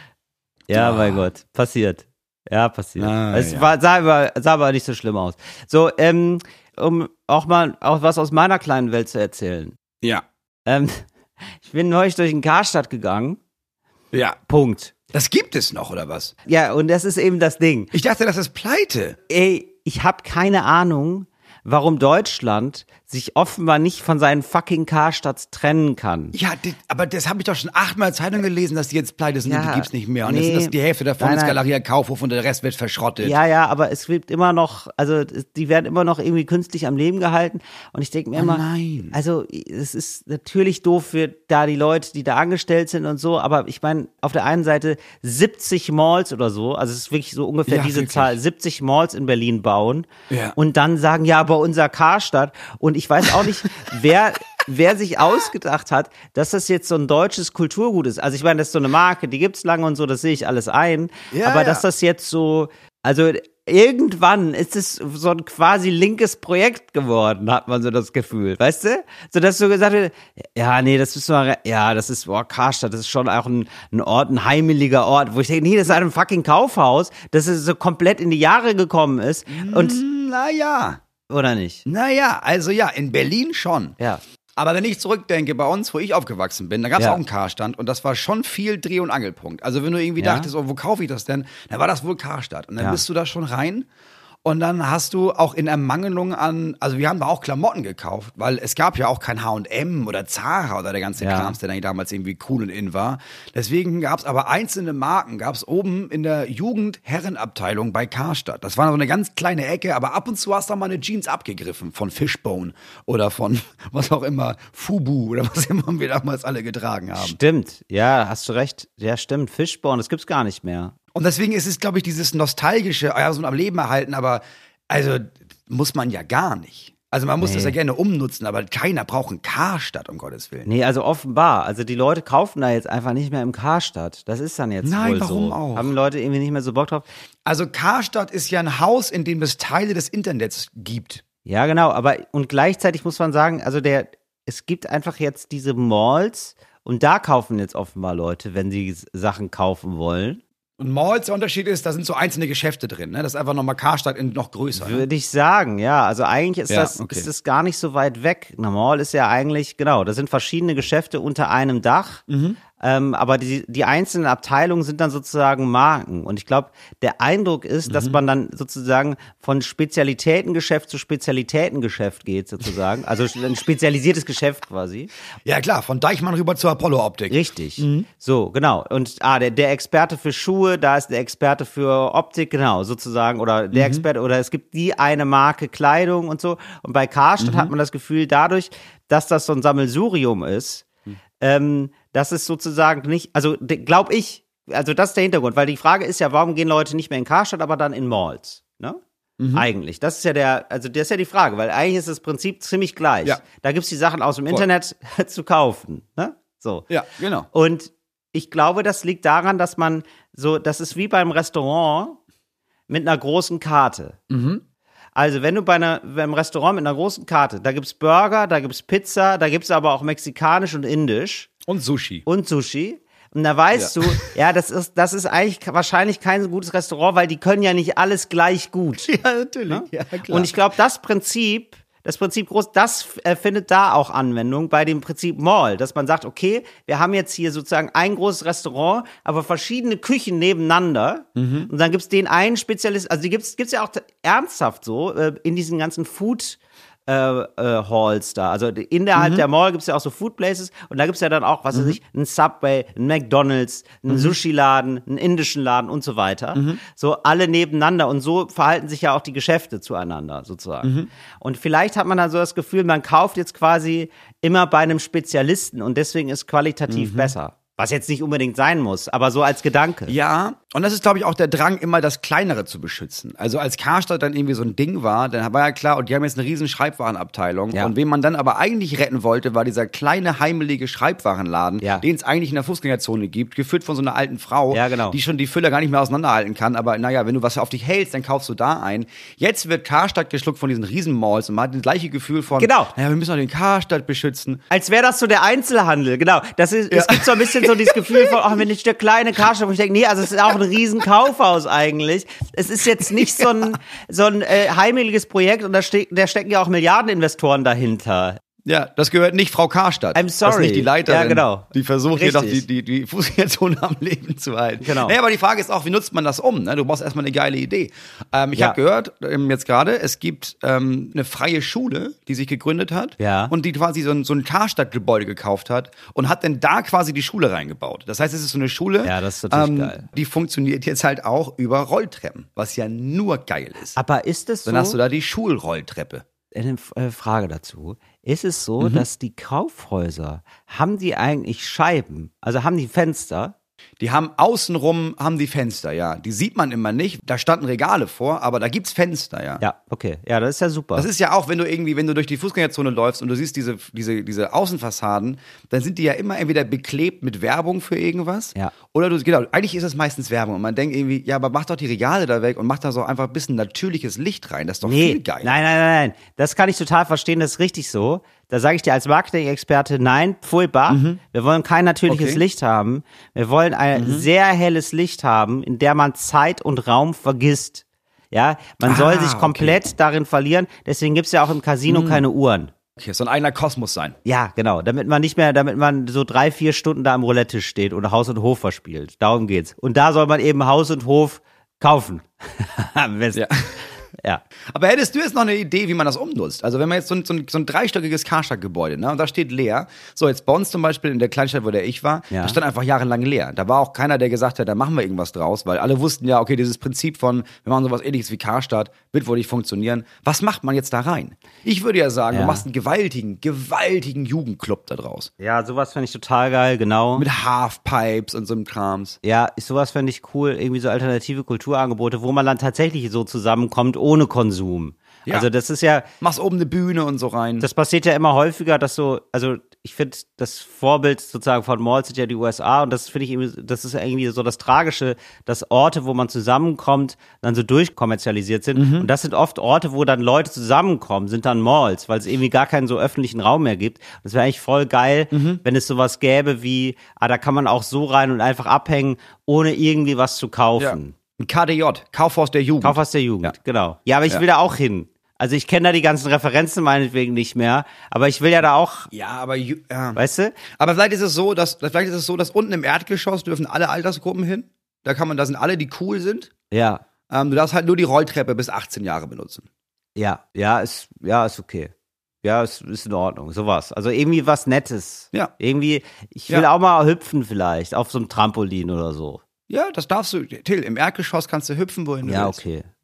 Ja, Ah. mein Gott, passiert. Ja, passiert. Ah, es ja. war, sah, aber, sah aber nicht so schlimm aus. So, ähm, um auch mal auch was aus meiner kleinen Welt zu erzählen. Ja. Ähm, ich bin neulich durch den Karstadt gegangen. Ja. Punkt. Das gibt es noch, oder was? Ja, und das ist eben das Ding. Ich dachte, das ist pleite. Ey, ich habe keine Ahnung, warum Deutschland sich offenbar nicht von seinen fucking Karstadts trennen kann. Ja, die, aber das habe ich doch schon achtmal in der Zeitung gelesen, dass die jetzt pleite sind und Ja, die gibt's nicht mehr. Und nee. jetzt sind das die Hälfte davon Nein, ist nein. Galeria Kaufhof und der Rest wird verschrottet. Ja, ja, aber es gibt immer noch, also die werden immer noch irgendwie künstlich am Leben gehalten. Und ich denke mir Oh immer, nein. also es ist natürlich doof für da die Leute, die da angestellt sind und so, aber ich meine, auf der einen Seite siebzig Malls oder so, also es ist wirklich so ungefähr Ja, diese wirklich. Zahl, siebzig Malls in Berlin bauen Ja. und dann sagen, ja, aber unser Karstadt, und ich weiß auch nicht, wer wer sich ausgedacht hat, dass das jetzt so ein deutsches Kulturgut ist. Also ich meine, das ist so eine Marke, die gibt's lange und so, das sehe ich alles ein, Ja, aber ja. dass das jetzt so, also irgendwann ist es so ein quasi linkes Projekt geworden, hat man so das Gefühl, weißt du? So dass so gesagt wird, ja, nee, das ist mal, ja, das ist, boah, Karstadt, das ist schon auch ein, ein Ort, ein heimeliger Ort, wo ich denke, nee, das ist ein fucking Kaufhaus, das ist so komplett in die Jahre gekommen ist und, Naja, oder nicht? naja, also ja, in Berlin schon. Ja. Aber wenn ich zurückdenke, bei uns, wo ich aufgewachsen bin, da gab es Ja. auch einen Karstand und das war schon viel Dreh- und Angelpunkt. Also wenn du irgendwie Ja. dachtest, oh, wo kaufe ich das denn? Dann war das wohl Karstadt. Und dann Ja. bist du da schon rein und dann hast du auch in Ermangelung an, also wir haben da auch Klamotten gekauft, weil es gab ja auch kein H und M oder Zara oder der ganze Ja. Krams, der dann damals irgendwie cool und in war. Deswegen gab es aber einzelne Marken, gab es oben in der Jugend-Herrenabteilung bei Karstadt. Das war so eine ganz kleine Ecke, aber ab und zu hast du mal eine Jeans abgegriffen von Fishbone oder von was auch immer, Fubu oder was immer wir damals alle getragen haben. Stimmt, ja, hast du recht. Ja, stimmt, Fishbone, das gibt's gar nicht mehr. Und deswegen ist es, glaube ich, dieses nostalgische, ja, so am Leben erhalten, aber also muss man ja gar nicht. Also man muss Nee. das ja gerne umnutzen, aber keiner braucht einen Karstadt, um Gottes Willen. Nee, also offenbar. Also die Leute kaufen da jetzt einfach nicht mehr im Karstadt. Das ist dann jetzt Nein, wohl warum so. auch? Haben Leute irgendwie nicht mehr so Bock drauf. Also Karstadt ist ja ein Haus, in dem es Teile des Internets gibt. Ja, genau. Aber und gleichzeitig muss man sagen, also der, es gibt einfach jetzt diese Malls und da kaufen jetzt offenbar Leute, wenn sie s- Sachen kaufen wollen. Und Malls, der Unterschied ist, da sind so einzelne Geschäfte drin. Ne? Das ist einfach nochmal Karstadt in noch größer. Ne? Würde ich sagen, ja. Also eigentlich ist Ja, das, okay. ist das gar nicht so weit weg. Eine Mall ist ja eigentlich, genau, da sind verschiedene Geschäfte unter einem Dach. Mhm. Ähm, aber die, die einzelnen Abteilungen sind dann sozusagen Marken. Und ich glaube, der Eindruck ist, Mhm. dass man dann sozusagen von Spezialitätengeschäft zu Spezialitätengeschäft geht, sozusagen. Also ein spezialisiertes Geschäft quasi. Ja klar, von Deichmann rüber zur Apollo-Optik. Richtig. So, genau. Und ah, der, der Experte für Schuhe, da ist der Experte für Optik, genau, sozusagen. Oder der Experte, oder es gibt die eine Marke Kleidung und so. Und bei Karstadt hat man das Gefühl, dadurch, dass das so ein Sammelsurium ist, ähm, dass es sozusagen nicht, also glaube ich, also das ist der Hintergrund, weil die Frage ist ja, warum gehen Leute nicht mehr in Karstadt, aber dann in Malls, ne? Mhm. Eigentlich. Das ist ja der, also das ist ja die Frage, weil eigentlich ist das Prinzip ziemlich gleich. Ja. Da gibt's die Sachen aus dem Voll. Internet zu kaufen, ne? So. Ja, genau. Und ich glaube, das liegt daran, dass man so, das ist wie beim Restaurant mit einer großen Karte. Mhm. Also, wenn du bei einer, beim Restaurant mit einer großen Karte, da gibt's Burger, da gibt's Pizza, da gibt's aber auch mexikanisch und indisch. Und Sushi. Und Sushi. Und da weißt ja. du, ja, das ist, das ist eigentlich wahrscheinlich kein so gutes Restaurant, weil die können ja nicht alles gleich gut. Ja, natürlich. Ne? Ja, klar. Und ich glaube, das Prinzip, das Prinzip groß, das äh, findet da auch Anwendung bei dem Prinzip Mall, dass man sagt, okay, wir haben jetzt hier sozusagen ein großes Restaurant, aber verschiedene Küchen nebeneinander. Mhm. Und dann gibt's den einen Spezialist, also die gibt's, gibt's ja auch ernsthaft so, äh, in diesen ganzen Food- Äh, äh, Halls da. Also innerhalb mhm. der Mall gibt's ja auch so Food Places und da gibt's ja dann auch, was mhm. weiß ich, ein Subway, ein McDonald's, einen mhm. Sushi-Laden, einen indischen Laden und so weiter. Mhm. So alle nebeneinander und so verhalten sich ja auch die Geschäfte zueinander sozusagen. Mhm. Und vielleicht hat man dann so das Gefühl, man kauft jetzt quasi immer bei einem Spezialisten und deswegen ist qualitativ mhm. besser. Was jetzt nicht unbedingt sein muss, aber so als Gedanke. Ja, und das ist, glaube ich, auch der Drang, immer das Kleinere zu beschützen. Also als Karstadt dann irgendwie so ein Ding war, dann war ja klar, und die haben jetzt eine riesen Schreibwarenabteilung. Ja. Und wen man dann aber eigentlich retten wollte, war dieser kleine, heimelige Schreibwarenladen, ja. den es eigentlich in der Fußgängerzone gibt, geführt von so einer alten Frau, ja, genau. die schon die Füller gar nicht mehr auseinanderhalten kann. Aber naja, wenn du was auf dich hältst, dann kaufst du da ein. Jetzt wird Karstadt geschluckt von diesen Riesenmalls und man hat das gleiche Gefühl von, genau. naja, wir müssen auch den Karstadt beschützen. Als wäre das so der Einzelhandel, genau. Das ist, ja. Es gibt so ein bisschen so dieses Gefühl von, ach, wenn ich der kleine Karstadt, wo ich denke, nee, also es ist auch ein riesen Kaufhaus eigentlich. Es ist jetzt nicht so ein, so ein äh, heimeliges Projekt und da, ste- da stecken ja auch Milliardeninvestoren dahinter. Ja, das gehört nicht Frau Karstadt. I'm sorry. Das ist nicht die Leiterin, ja, genau. die versucht hier doch die, die, die Fußgängerzone am Leben zu halten. Genau. Naja, aber die Frage ist auch, wie nutzt man das um? Ne? Du brauchst erstmal eine geile Idee. Ähm, ich ja. habe gehört, ähm, jetzt gerade, es gibt ähm, eine freie Schule, die sich gegründet hat ja. und die quasi so ein, so ein Karstadt-Gebäude gekauft hat und hat dann da quasi die Schule reingebaut. Das heißt, es ist so eine Schule, ja, das ist natürlich ähm, geil. Die funktioniert jetzt halt auch über Rolltreppen, was ja nur geil ist. Aber ist es so? Dann hast du da die Schulrolltreppe. Eine Frage dazu. Ist es so, mhm. dass die Kaufhäuser, haben die eigentlich Scheiben? Also haben die Fenster? Die haben außenrum, haben die Fenster, ja. Die sieht man immer nicht. Da standen Regale vor, aber da gibt's Fenster, ja. Ja, okay. Ja, das ist ja super. Das ist ja auch, wenn du irgendwie, wenn du durch die Fußgängerzone läufst und du siehst diese, diese, diese Außenfassaden, dann sind die ja immer entweder beklebt mit Werbung für irgendwas. Ja. Oder du, genau, eigentlich ist es meistens Werbung. Und man denkt irgendwie, ja, aber mach doch die Regale da weg und mach da so einfach ein bisschen natürliches Licht rein. Das ist doch nee. viel geil. Nein, nein, nein, nein. Das kann ich total verstehen, das ist richtig so. Da sage ich dir als Marketing-Experte, nein, furchtbar. Mhm. Wir wollen kein natürliches okay. Licht haben. Wir wollen ein mhm. sehr helles Licht haben, in der man Zeit und Raum vergisst. Ja, man ah, soll sich komplett okay. darin verlieren. Deswegen gibt's ja auch im Casino mhm. keine Uhren. Okay, es soll ein eigener Kosmos sein. Ja, genau. Damit man nicht mehr, damit man so drei, vier Stunden da am Roulette-Tisch steht und Haus und Hof verspielt. Darum geht's. Und da soll man eben Haus und Hof kaufen. Am besten. Ja. Ja. Aber hättest du jetzt noch eine Idee, wie man das umnutzt? Also wenn man jetzt so ein, so ein, so ein dreistöckiges Karstadt-Gebäude, ne, und da steht leer. So, jetzt bei uns zum Beispiel in der Kleinstadt, wo der ich war, ja. da stand einfach jahrelang leer. Da war auch keiner, der gesagt hat, da machen wir irgendwas draus, weil alle wussten ja, okay, dieses Prinzip von, wir machen sowas ähnliches wie Karstadt, wird wohl nicht funktionieren. Was macht man jetzt da rein? Ich würde ja sagen, ja. du machst einen gewaltigen, gewaltigen Jugendclub da draus. Ja, sowas fände ich total geil, genau. Mit Halfpipes und so einem Krams. Ja, sowas fände ich cool, irgendwie so alternative Kulturangebote, wo man dann tatsächlich so zusammenkommt, ohne Konsum. Ja. Also das ist ja... Machst oben eine Bühne und so rein. Das passiert ja immer häufiger, dass so, also ich finde, das Vorbild sozusagen von Malls sind ja die U S A und das finde ich irgendwie, das ist ja irgendwie so das Tragische, dass Orte, wo man zusammenkommt, dann so durchkommerzialisiert sind mhm. und das sind oft Orte, wo dann Leute zusammenkommen, sind dann Malls, weil es irgendwie gar keinen so öffentlichen Raum mehr gibt. Das wäre eigentlich voll geil, mhm. wenn es sowas gäbe wie, ah, da kann man auch so rein und einfach abhängen, ohne irgendwie was zu kaufen. Ja. Ein K D J, Kaufhaus der Jugend. Kaufhaus der Jugend, ja. genau. Ja, aber ich ja. will da auch hin. Also ich kenne da die ganzen Referenzen meinetwegen nicht mehr, aber ich will ja da auch. Ja, aber ja. Weißt du? Aber vielleicht ist es so, dass vielleicht ist es so, dass unten im Erdgeschoss dürfen alle Altersgruppen hin. Da kann man, da sind alle, die cool sind. Ja. Ähm, du darfst halt nur die Rolltreppe bis achtzehn Jahre benutzen. Ja, ja, ist ja ist okay. Ja, ist, ist in Ordnung, sowas. Also irgendwie was Nettes. Ja. Irgendwie, ich will ja. auch mal hüpfen vielleicht auf so einem Trampolin oder so. Ja, das darfst du. Till, im Erdgeschoss kannst du hüpfen, wohin du ja, willst. Ja, okay.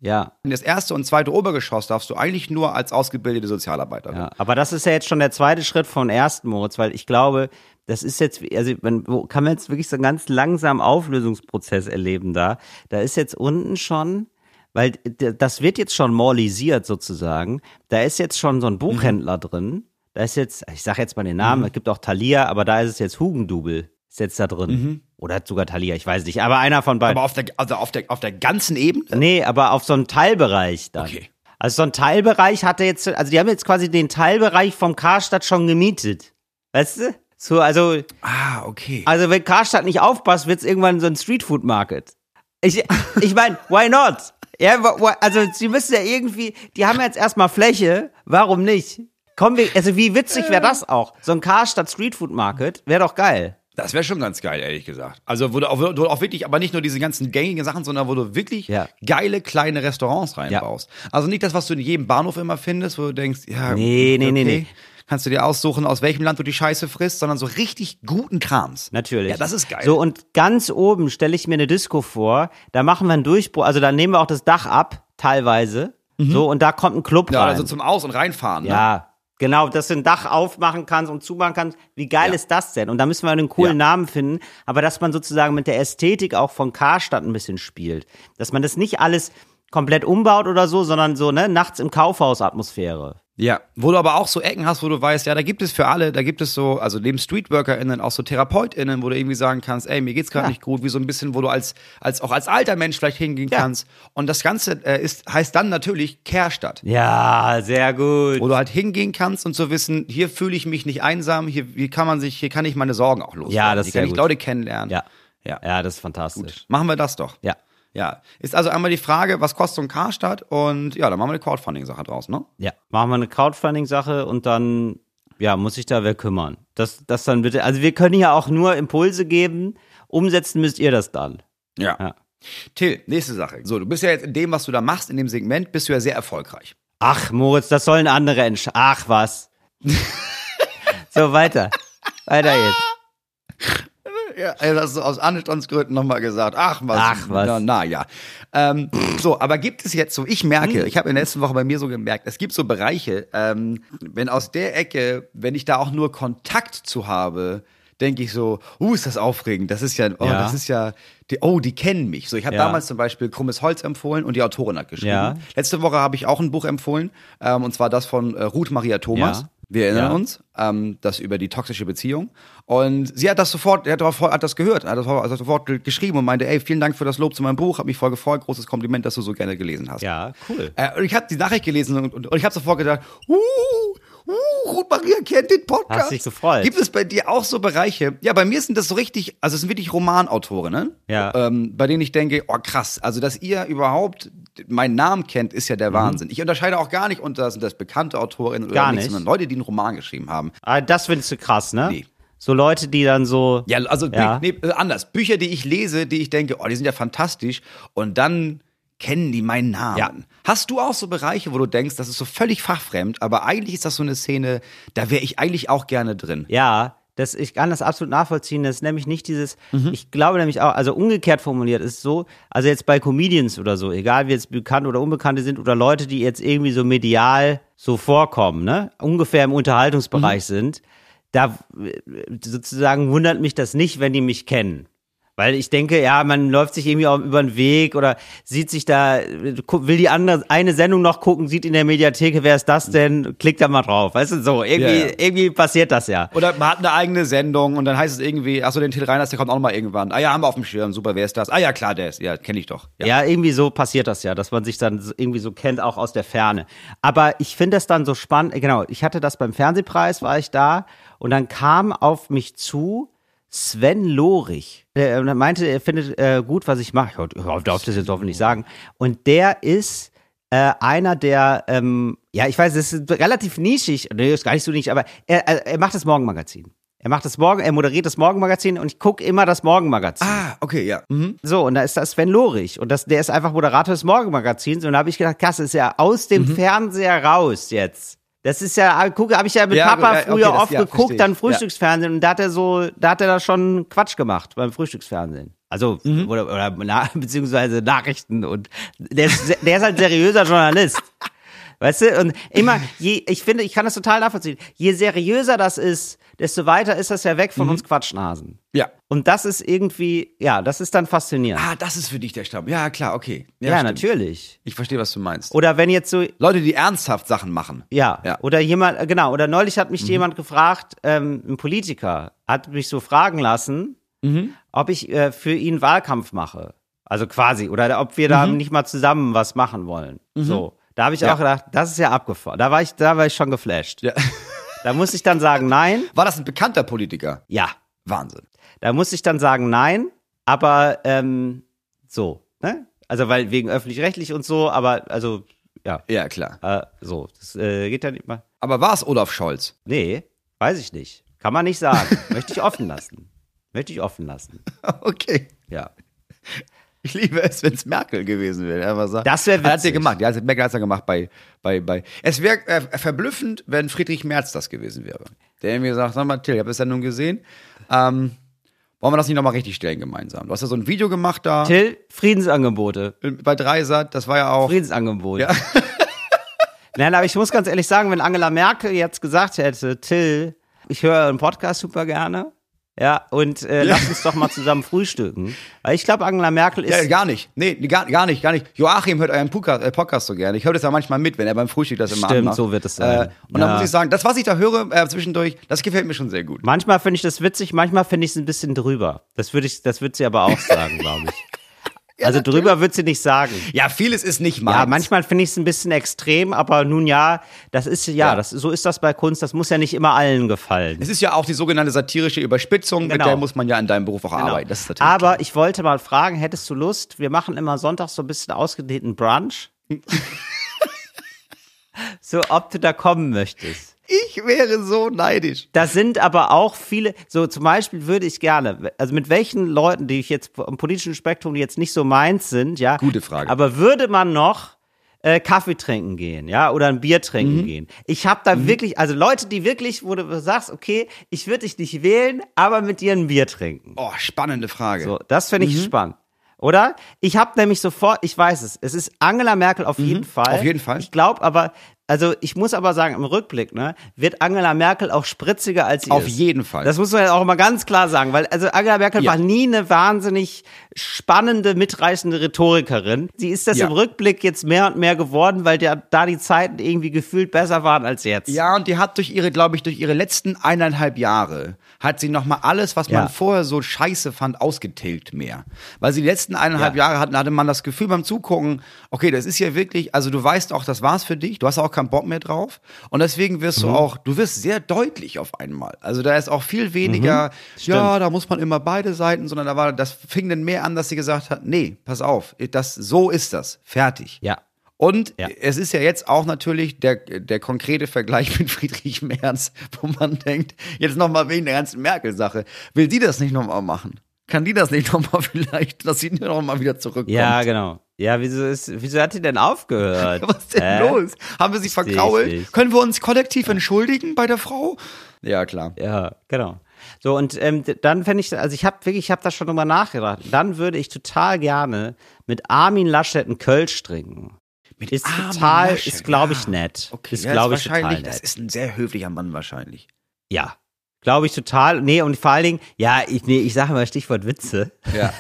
Ja. In das erste und zweite Obergeschoss darfst du eigentlich nur als ausgebildete Sozialarbeiterin. Ja, aber das ist ja jetzt schon der zweite Schritt vom ersten, Moritz, weil ich glaube, das ist jetzt, also man wo kann man jetzt wirklich so einen ganz langsamen Auflösungsprozess erleben da. Da ist jetzt unten schon, weil das wird jetzt schon moralisiert sozusagen, da ist jetzt schon so ein Buchhändler mhm. drin, da ist jetzt, ich sag jetzt mal den Namen, mhm. es gibt auch Thalia, aber da ist es jetzt Hugendubel, ist jetzt da drin. Mhm. Oder sogar Thalia, ich weiß nicht, aber einer von beiden. Aber auf der, also auf der, auf der ganzen Ebene? Nee, aber auf so einem Teilbereich dann. Okay. Also so ein Teilbereich hatte jetzt, also die haben jetzt quasi den Teilbereich vom Karstadt schon gemietet. Weißt du? So, also. Ah, okay. Also wenn Karstadt nicht aufpasst, wird's irgendwann so ein Streetfood-Market. Ich, ich meine, why not? Ja, also sie müssen ja irgendwie, die haben jetzt erstmal Fläche, warum nicht? Kommen wir, also wie witzig wäre das auch? So ein Karstadt Streetfood-Market wäre doch geil. Das wäre schon ganz geil, ehrlich gesagt. Also wo du auch, wo du auch wirklich, aber nicht nur diese ganzen gängigen Sachen, sondern wo du wirklich ja. geile kleine Restaurants reinbaust. Ja. Also nicht das, was du in jedem Bahnhof immer findest, wo du denkst, ja, nee, nee, okay, nee, nee. kannst du dir aussuchen, aus welchem Land du die Scheiße frisst, sondern so richtig guten Krams. Natürlich. Ja, das ist geil. So, und ganz oben stelle ich mir eine Disco vor, da machen wir einen Durchbruch, also da nehmen wir auch das Dach ab, teilweise. Mhm. So, und da kommt ein Club ja, rein. Ja, also zum Aus- und Reinfahren. Ja. Ne? Genau, dass du ein Dach aufmachen kannst und zumachen kannst. Wie geil ja. ist das denn? Und da müssen wir einen coolen ja. Namen finden. Aber dass man sozusagen mit der Ästhetik auch von Karstadt ein bisschen spielt. Dass man das nicht alles komplett umbaut oder so, sondern so, ne, nachts im Kaufhaus-Atmosphäre. Ja, wo du aber auch so Ecken hast, wo du weißt, ja, da gibt es für alle, da gibt es so, also neben StreetworkerInnen auch so TherapeutInnen, wo du irgendwie sagen kannst, ey, mir geht's gerade ja. nicht gut, wie so ein bisschen, wo du als, als auch als alter Mensch vielleicht hingehen ja. kannst. Und das Ganze äh, ist, heißt dann natürlich Kehrstadt. Ja, sehr gut. Wo du halt hingehen kannst und so wissen, hier fühle ich mich nicht einsam, hier, hier kann man sich, hier kann ich meine Sorgen auch loswerden. Ja, das ist hier sehr kann gut. ich Leute kennenlernen. Ja. Ja. Ja, das ist fantastisch. Gut. Machen wir das doch. Ja. Ja, ist also einmal die Frage, was kostet so ein Karstadt? Und ja, dann machen wir eine Crowdfunding-Sache draus, ne? Ja, machen wir eine Crowdfunding-Sache und dann, ja, muss sich da wer kümmern. Das, das dann bitte, also wir können ja auch nur Impulse geben, umsetzen müsst ihr das dann. Ja. ja. Till, nächste Sache. So, du bist ja jetzt in dem, was du da machst, in dem Segment, bist du ja sehr erfolgreich. Ach, Moritz, das sollen andere entscheiden. Ach, was. So, weiter. Weiter jetzt. Ja, das hast du aus Anstandsgründen nochmal gesagt. Ach was. Ach was. Na, na ja. Ähm, so, aber gibt es jetzt so, ich merke, ich habe in der letzten Woche bei mir so gemerkt, es gibt so Bereiche, ähm, wenn aus der Ecke, wenn ich da auch nur Kontakt zu habe, denke ich so, uh, ist das aufregend. Das ist ja, oh, ja. das ist ja, die, oh, die kennen mich. So, ich habe ja. damals zum Beispiel Krummes Holz empfohlen und die Autorin hat geschrieben. Ja. Letzte Woche habe ich auch ein Buch empfohlen, ähm, und zwar das von äh, Ruth Maria Thomas. Ja. Wir erinnern ja. uns, ähm, das über die toxische Beziehung. Und sie hat das sofort, hat, hat das gehört, hat das also sofort geschrieben und meinte, ey, vielen Dank für das Lob zu meinem Buch, hat mich voll gefreut, großes Kompliment, dass du so gerne gelesen hast. Ja, cool. Äh, und ich habe die Nachricht gelesen und, und, und ich habe sofort gedacht, uh, uh, Ruth Maria kennt den Podcast. Hast dich gefreut. Gibt es bei dir auch so Bereiche? Ja, bei mir sind das so richtig, also es sind wirklich Romanautorinnen, ja. ähm, bei denen ich denke, oh krass, also dass ihr überhaupt meinen Namen kennt, ist ja der mhm. Wahnsinn. Ich unterscheide auch gar nicht unter, sind das bekannte Autorinnen oder gar nicht, nicht, sondern Leute, die einen Roman geschrieben haben. Ah, das findest du krass, ne? Nee. So Leute, die dann so. Ja, also ja. Nee, anders. Bücher, die ich lese, die ich denke, oh, die sind ja fantastisch. Und dann kennen die meinen Namen. Ja. Hast du auch so Bereiche, wo du denkst, das ist so völlig fachfremd, aber eigentlich ist das so eine Szene, da wäre ich eigentlich auch gerne drin. Ja, das, ich kann das absolut nachvollziehen. Das ist nämlich nicht dieses, mhm. ich glaube nämlich auch, also umgekehrt formuliert ist so, also jetzt bei Comedians oder so, egal wie jetzt bekannt oder Unbekannte sind oder Leute, die jetzt irgendwie so medial so vorkommen, ne, ungefähr im Unterhaltungsbereich mhm. sind, da sozusagen wundert mich das nicht, wenn die mich kennen. Weil ich denke, ja, man läuft sich irgendwie auch über den Weg oder sieht sich da, will die andere, eine Sendung noch gucken, sieht in der Mediathek, wer ist das denn? Klickt da mal drauf. Weißt du, so, irgendwie, ja, ja. irgendwie passiert das ja. Oder man hat eine eigene Sendung und dann heißt es irgendwie, achso, den Till Reiners, der kommt auch noch mal irgendwann. Ah ja, haben wir auf dem Schirm, super, wer ist das? Ah ja, klar, der ist, ja, kenne ich doch. Ja. ja, irgendwie so passiert das ja, dass man sich dann irgendwie so kennt, auch aus der Ferne. Aber ich finde das dann so spannend, genau, ich hatte das beim Fernsehpreis, war ich da und dann kam auf mich zu Sven Lorich. Er meinte, er findet äh, gut, was ich mache. Ich darf das jetzt hoffentlich sagen. Und der ist äh, einer der, ähm, ja, ich weiß, das ist relativ nischig. Nee, ist gar nicht so nischig, aber er, er macht das Morgenmagazin. Er macht das Morgen, er moderiert das Morgenmagazin und ich gucke immer das Morgenmagazin. Ah, okay, ja. Mhm. So, und da ist das Sven Lorich. Und das, der ist einfach Moderator des Morgenmagazins. Und da habe ich gedacht, krass, ist ja aus dem mhm. Fernseher raus jetzt. Das ist ja, gucke, habe ich ja mit ja, Papa okay, früher das, oft ja, geguckt, dann Frühstücksfernsehen ja. und da hat er so, da hat er da schon Quatsch gemacht beim Frühstücksfernsehen. Also, mhm. oder, oder na, beziehungsweise Nachrichten und der ist, der ist halt seriöser Journalist. Weißt du? Und immer, je, ich finde, ich kann das total nachvollziehen. Je seriöser das ist, desto weiter ist das ja weg von mhm. uns Quatschnasen. Ja. Und das ist irgendwie, ja, das ist dann faszinierend. Ah, das ist für dich der Stamm. Ja, klar, okay. Ja, ja stimmt. Natürlich. Ich verstehe, was du meinst. Oder wenn jetzt so. Leute, die ernsthaft Sachen machen. Ja. ja. Oder jemand, genau. Oder neulich hat mich mhm. jemand gefragt, ähm, ein Politiker, hat mich so fragen lassen, mhm. ob ich äh, für ihn Wahlkampf mache. Also quasi. Oder ob wir da mhm. nicht mal zusammen was machen wollen. Mhm. So. Da habe ich ja. auch gedacht, das ist ja abgefahren. Da war ich, da war ich schon geflasht. Ja. Da muss ich dann sagen, nein. War das ein bekannter Politiker? Ja. Wahnsinn. Da muss ich dann sagen, nein. Aber ähm, so, ne? Also weil wegen öffentlich-rechtlich und so, aber also, ja. Ja, klar. Äh, so, das äh, geht ja nicht mal. Aber war es Olaf Scholz? Nee, weiß ich nicht. Kann man nicht sagen. Möchte ich offen lassen. Möchte ich offen lassen. Okay. Ja. Ich liebe es, wenn es Merkel gewesen wäre. Er sagt, das wäre witzig. Er hat sie gemacht. Ja, Merkel hat es ja gemacht bei, bei, bei. Es wäre äh, verblüffend, wenn Friedrich Merz das gewesen wäre. Der mir sagt, sag mal, Till, ich habe das ja nun gesehen. Ähm, wollen wir das nicht nochmal richtig stellen gemeinsam? Du hast ja so ein Video gemacht da. Till, Friedensangebote. Bei Dreisat, das war ja auch. Friedensangebote. Ja. Nein, aber ich muss ganz ehrlich sagen, wenn Angela Merkel jetzt gesagt hätte, Till, ich höre einen Podcast super gerne. Ja, und äh, ja. lass uns doch mal zusammen frühstücken. Weil ich glaube, Angela Merkel ist... Ja, gar nicht. Nee, gar, gar nicht, gar nicht. Joachim hört euren Podcast, äh, Podcast so gerne. Ich höre das ja manchmal mit, wenn er beim Frühstück das immer Stimmt, anmacht. so wird es sein. Äh, und ja. dann muss ich sagen, das, was ich da höre äh, zwischendurch, das gefällt mir schon sehr gut. Manchmal finde ich das witzig, manchmal finde ich es ein bisschen drüber. Das würde ich, das würde sie aber auch sagen, glaube ich. Ja, also natürlich. Drüber wird sie nicht sagen. Ja, vieles ist nicht meins. Ja, manchmal finde ich es ein bisschen extrem, aber nun ja, das ist ja, ja. Das, so ist das bei Kunst, das muss ja nicht immer allen gefallen. Es ist ja auch die sogenannte satirische Überspitzung, genau. mit der muss man ja in deinem Beruf auch genau. arbeiten. Das ist natürlich aber klar. Ich wollte mal fragen, hättest du Lust, wir machen immer sonntags so ein bisschen ausgedehnten Brunch. So, ob du da kommen möchtest. Ich wäre so neidisch. Das sind aber auch viele, so zum Beispiel würde ich gerne, also mit welchen Leuten, die ich jetzt im politischen Spektrum, die jetzt nicht so meins sind, ja. Gute Frage. Aber würde man noch äh, Kaffee trinken gehen, ja, oder ein Bier trinken mhm. gehen? Ich habe da mhm. wirklich, also Leute, die wirklich, wo du sagst, okay, ich würde dich nicht wählen, aber mit dir ein Bier trinken. Oh, spannende Frage. So, das finde ich mhm. spannend. Oder? Ich habe nämlich sofort, ich weiß es, es ist Angela Merkel auf mhm. jeden Fall. Auf jeden Fall. Ich glaube aber, also ich muss aber sagen, im Rückblick, ne, wird Angela Merkel auch spritziger als sie Auf ist. jeden Fall. Das muss man ja auch mal ganz klar sagen, weil also Angela Merkel ja. war nie eine wahnsinnig spannende, mitreißende Rhetorikerin. Sie ist das ja. im Rückblick jetzt mehr und mehr geworden, weil der, da die Zeiten irgendwie gefühlt besser waren als jetzt. Ja, und die hat durch ihre, glaube ich, durch ihre letzten eineinhalb Jahre hat sie nochmal alles, was man ja. vorher so scheiße fand, ausgetilgt mehr. Weil sie die letzten eineinhalb ja. Jahre hatten, hatte man das Gefühl beim Zugucken, okay, das ist ja wirklich, also du weißt auch, das war's für dich, du hast auch keinen Bock mehr drauf und deswegen wirst mhm. du auch, du wirst sehr deutlich auf einmal. Also da ist auch viel weniger, mhm. ja, da muss man immer beide Seiten, sondern da war, das fing dann mehr an, dass sie gesagt hat, nee, pass auf, das, so ist das, fertig. Ja. Und ja. es ist ja jetzt auch natürlich der, der konkrete Vergleich mit Friedrich Merz, wo man denkt, jetzt nochmal wegen der ganzen Merkel-Sache, will die das nicht nochmal machen? Kann die das nicht nochmal vielleicht, dass sie nochmal wieder zurückkommt? Ja, genau. Ja, wieso ist, wieso hat sie denn aufgehört? Was ist denn äh? los? Haben wir sie vergrault? Können wir uns kollektiv entschuldigen bei der Frau? Ja, klar. Ja, genau. So, und ähm, dann fände ich, also ich habe wirklich, ich habe da schon drüber nachgedacht, dann würde ich total gerne mit Armin Laschet einen Kölsch trinken. Mit ist Armin total, Laschet, ist glaube ich ja. nett. Okay, ist ja, glaube ist ich total nett. Das ist ein sehr höflicher Mann wahrscheinlich. Ja. Glaube ich total. Nee, und vor allen Dingen, ja, ich, nee, ich sage mal Stichwort Witze. Ja.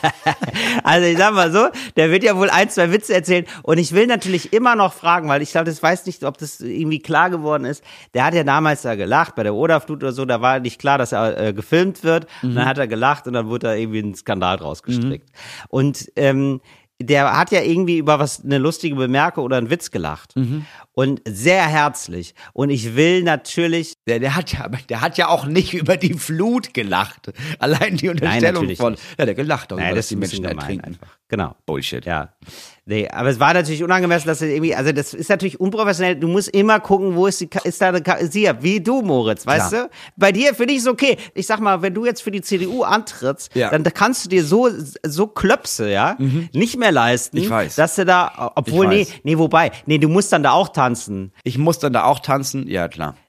Also ich sag mal so, der wird ja wohl ein, zwei Witze erzählen. Und ich will natürlich immer noch fragen, weil ich glaube, das weiß nicht, ob das irgendwie klar geworden ist. Der hat ja damals da gelacht bei der Oderflut oder so, da war nicht klar, dass er äh, gefilmt wird. Mhm. Und dann hat er gelacht und dann wurde da irgendwie ein Skandal draus gestrickt. Mhm. Und ähm, der hat ja irgendwie über was, eine lustige Bemerkung oder einen Witz gelacht. Mhm. Und sehr herzlich. Und ich will natürlich. Der, der hat ja, der hat ja auch nicht über die Flut gelacht. Allein die Unterstellung Nein, von. Nicht. Ja, der gelacht darüber, Nein, dass das die Menschen ertrinken. Einfach. Genau. Bullshit. Ja. Nee, aber es war natürlich unangemessen, dass er irgendwie, also das ist natürlich unprofessionell. Du musst immer gucken, wo ist die, ist da eine, sie, wie du, Moritz, weißt Klar. du? Bei dir finde ich es okay. Ich sag mal, wenn du jetzt für die C D U antrittst, ja. dann kannst du dir so, so Klöpse, ja, mhm. nicht mehr leisten. Ich weiß. Dass du da, obwohl, nee, nee, wobei, nee, du musst dann da auch tanzen. Ich muss dann da auch tanzen, ja, klar.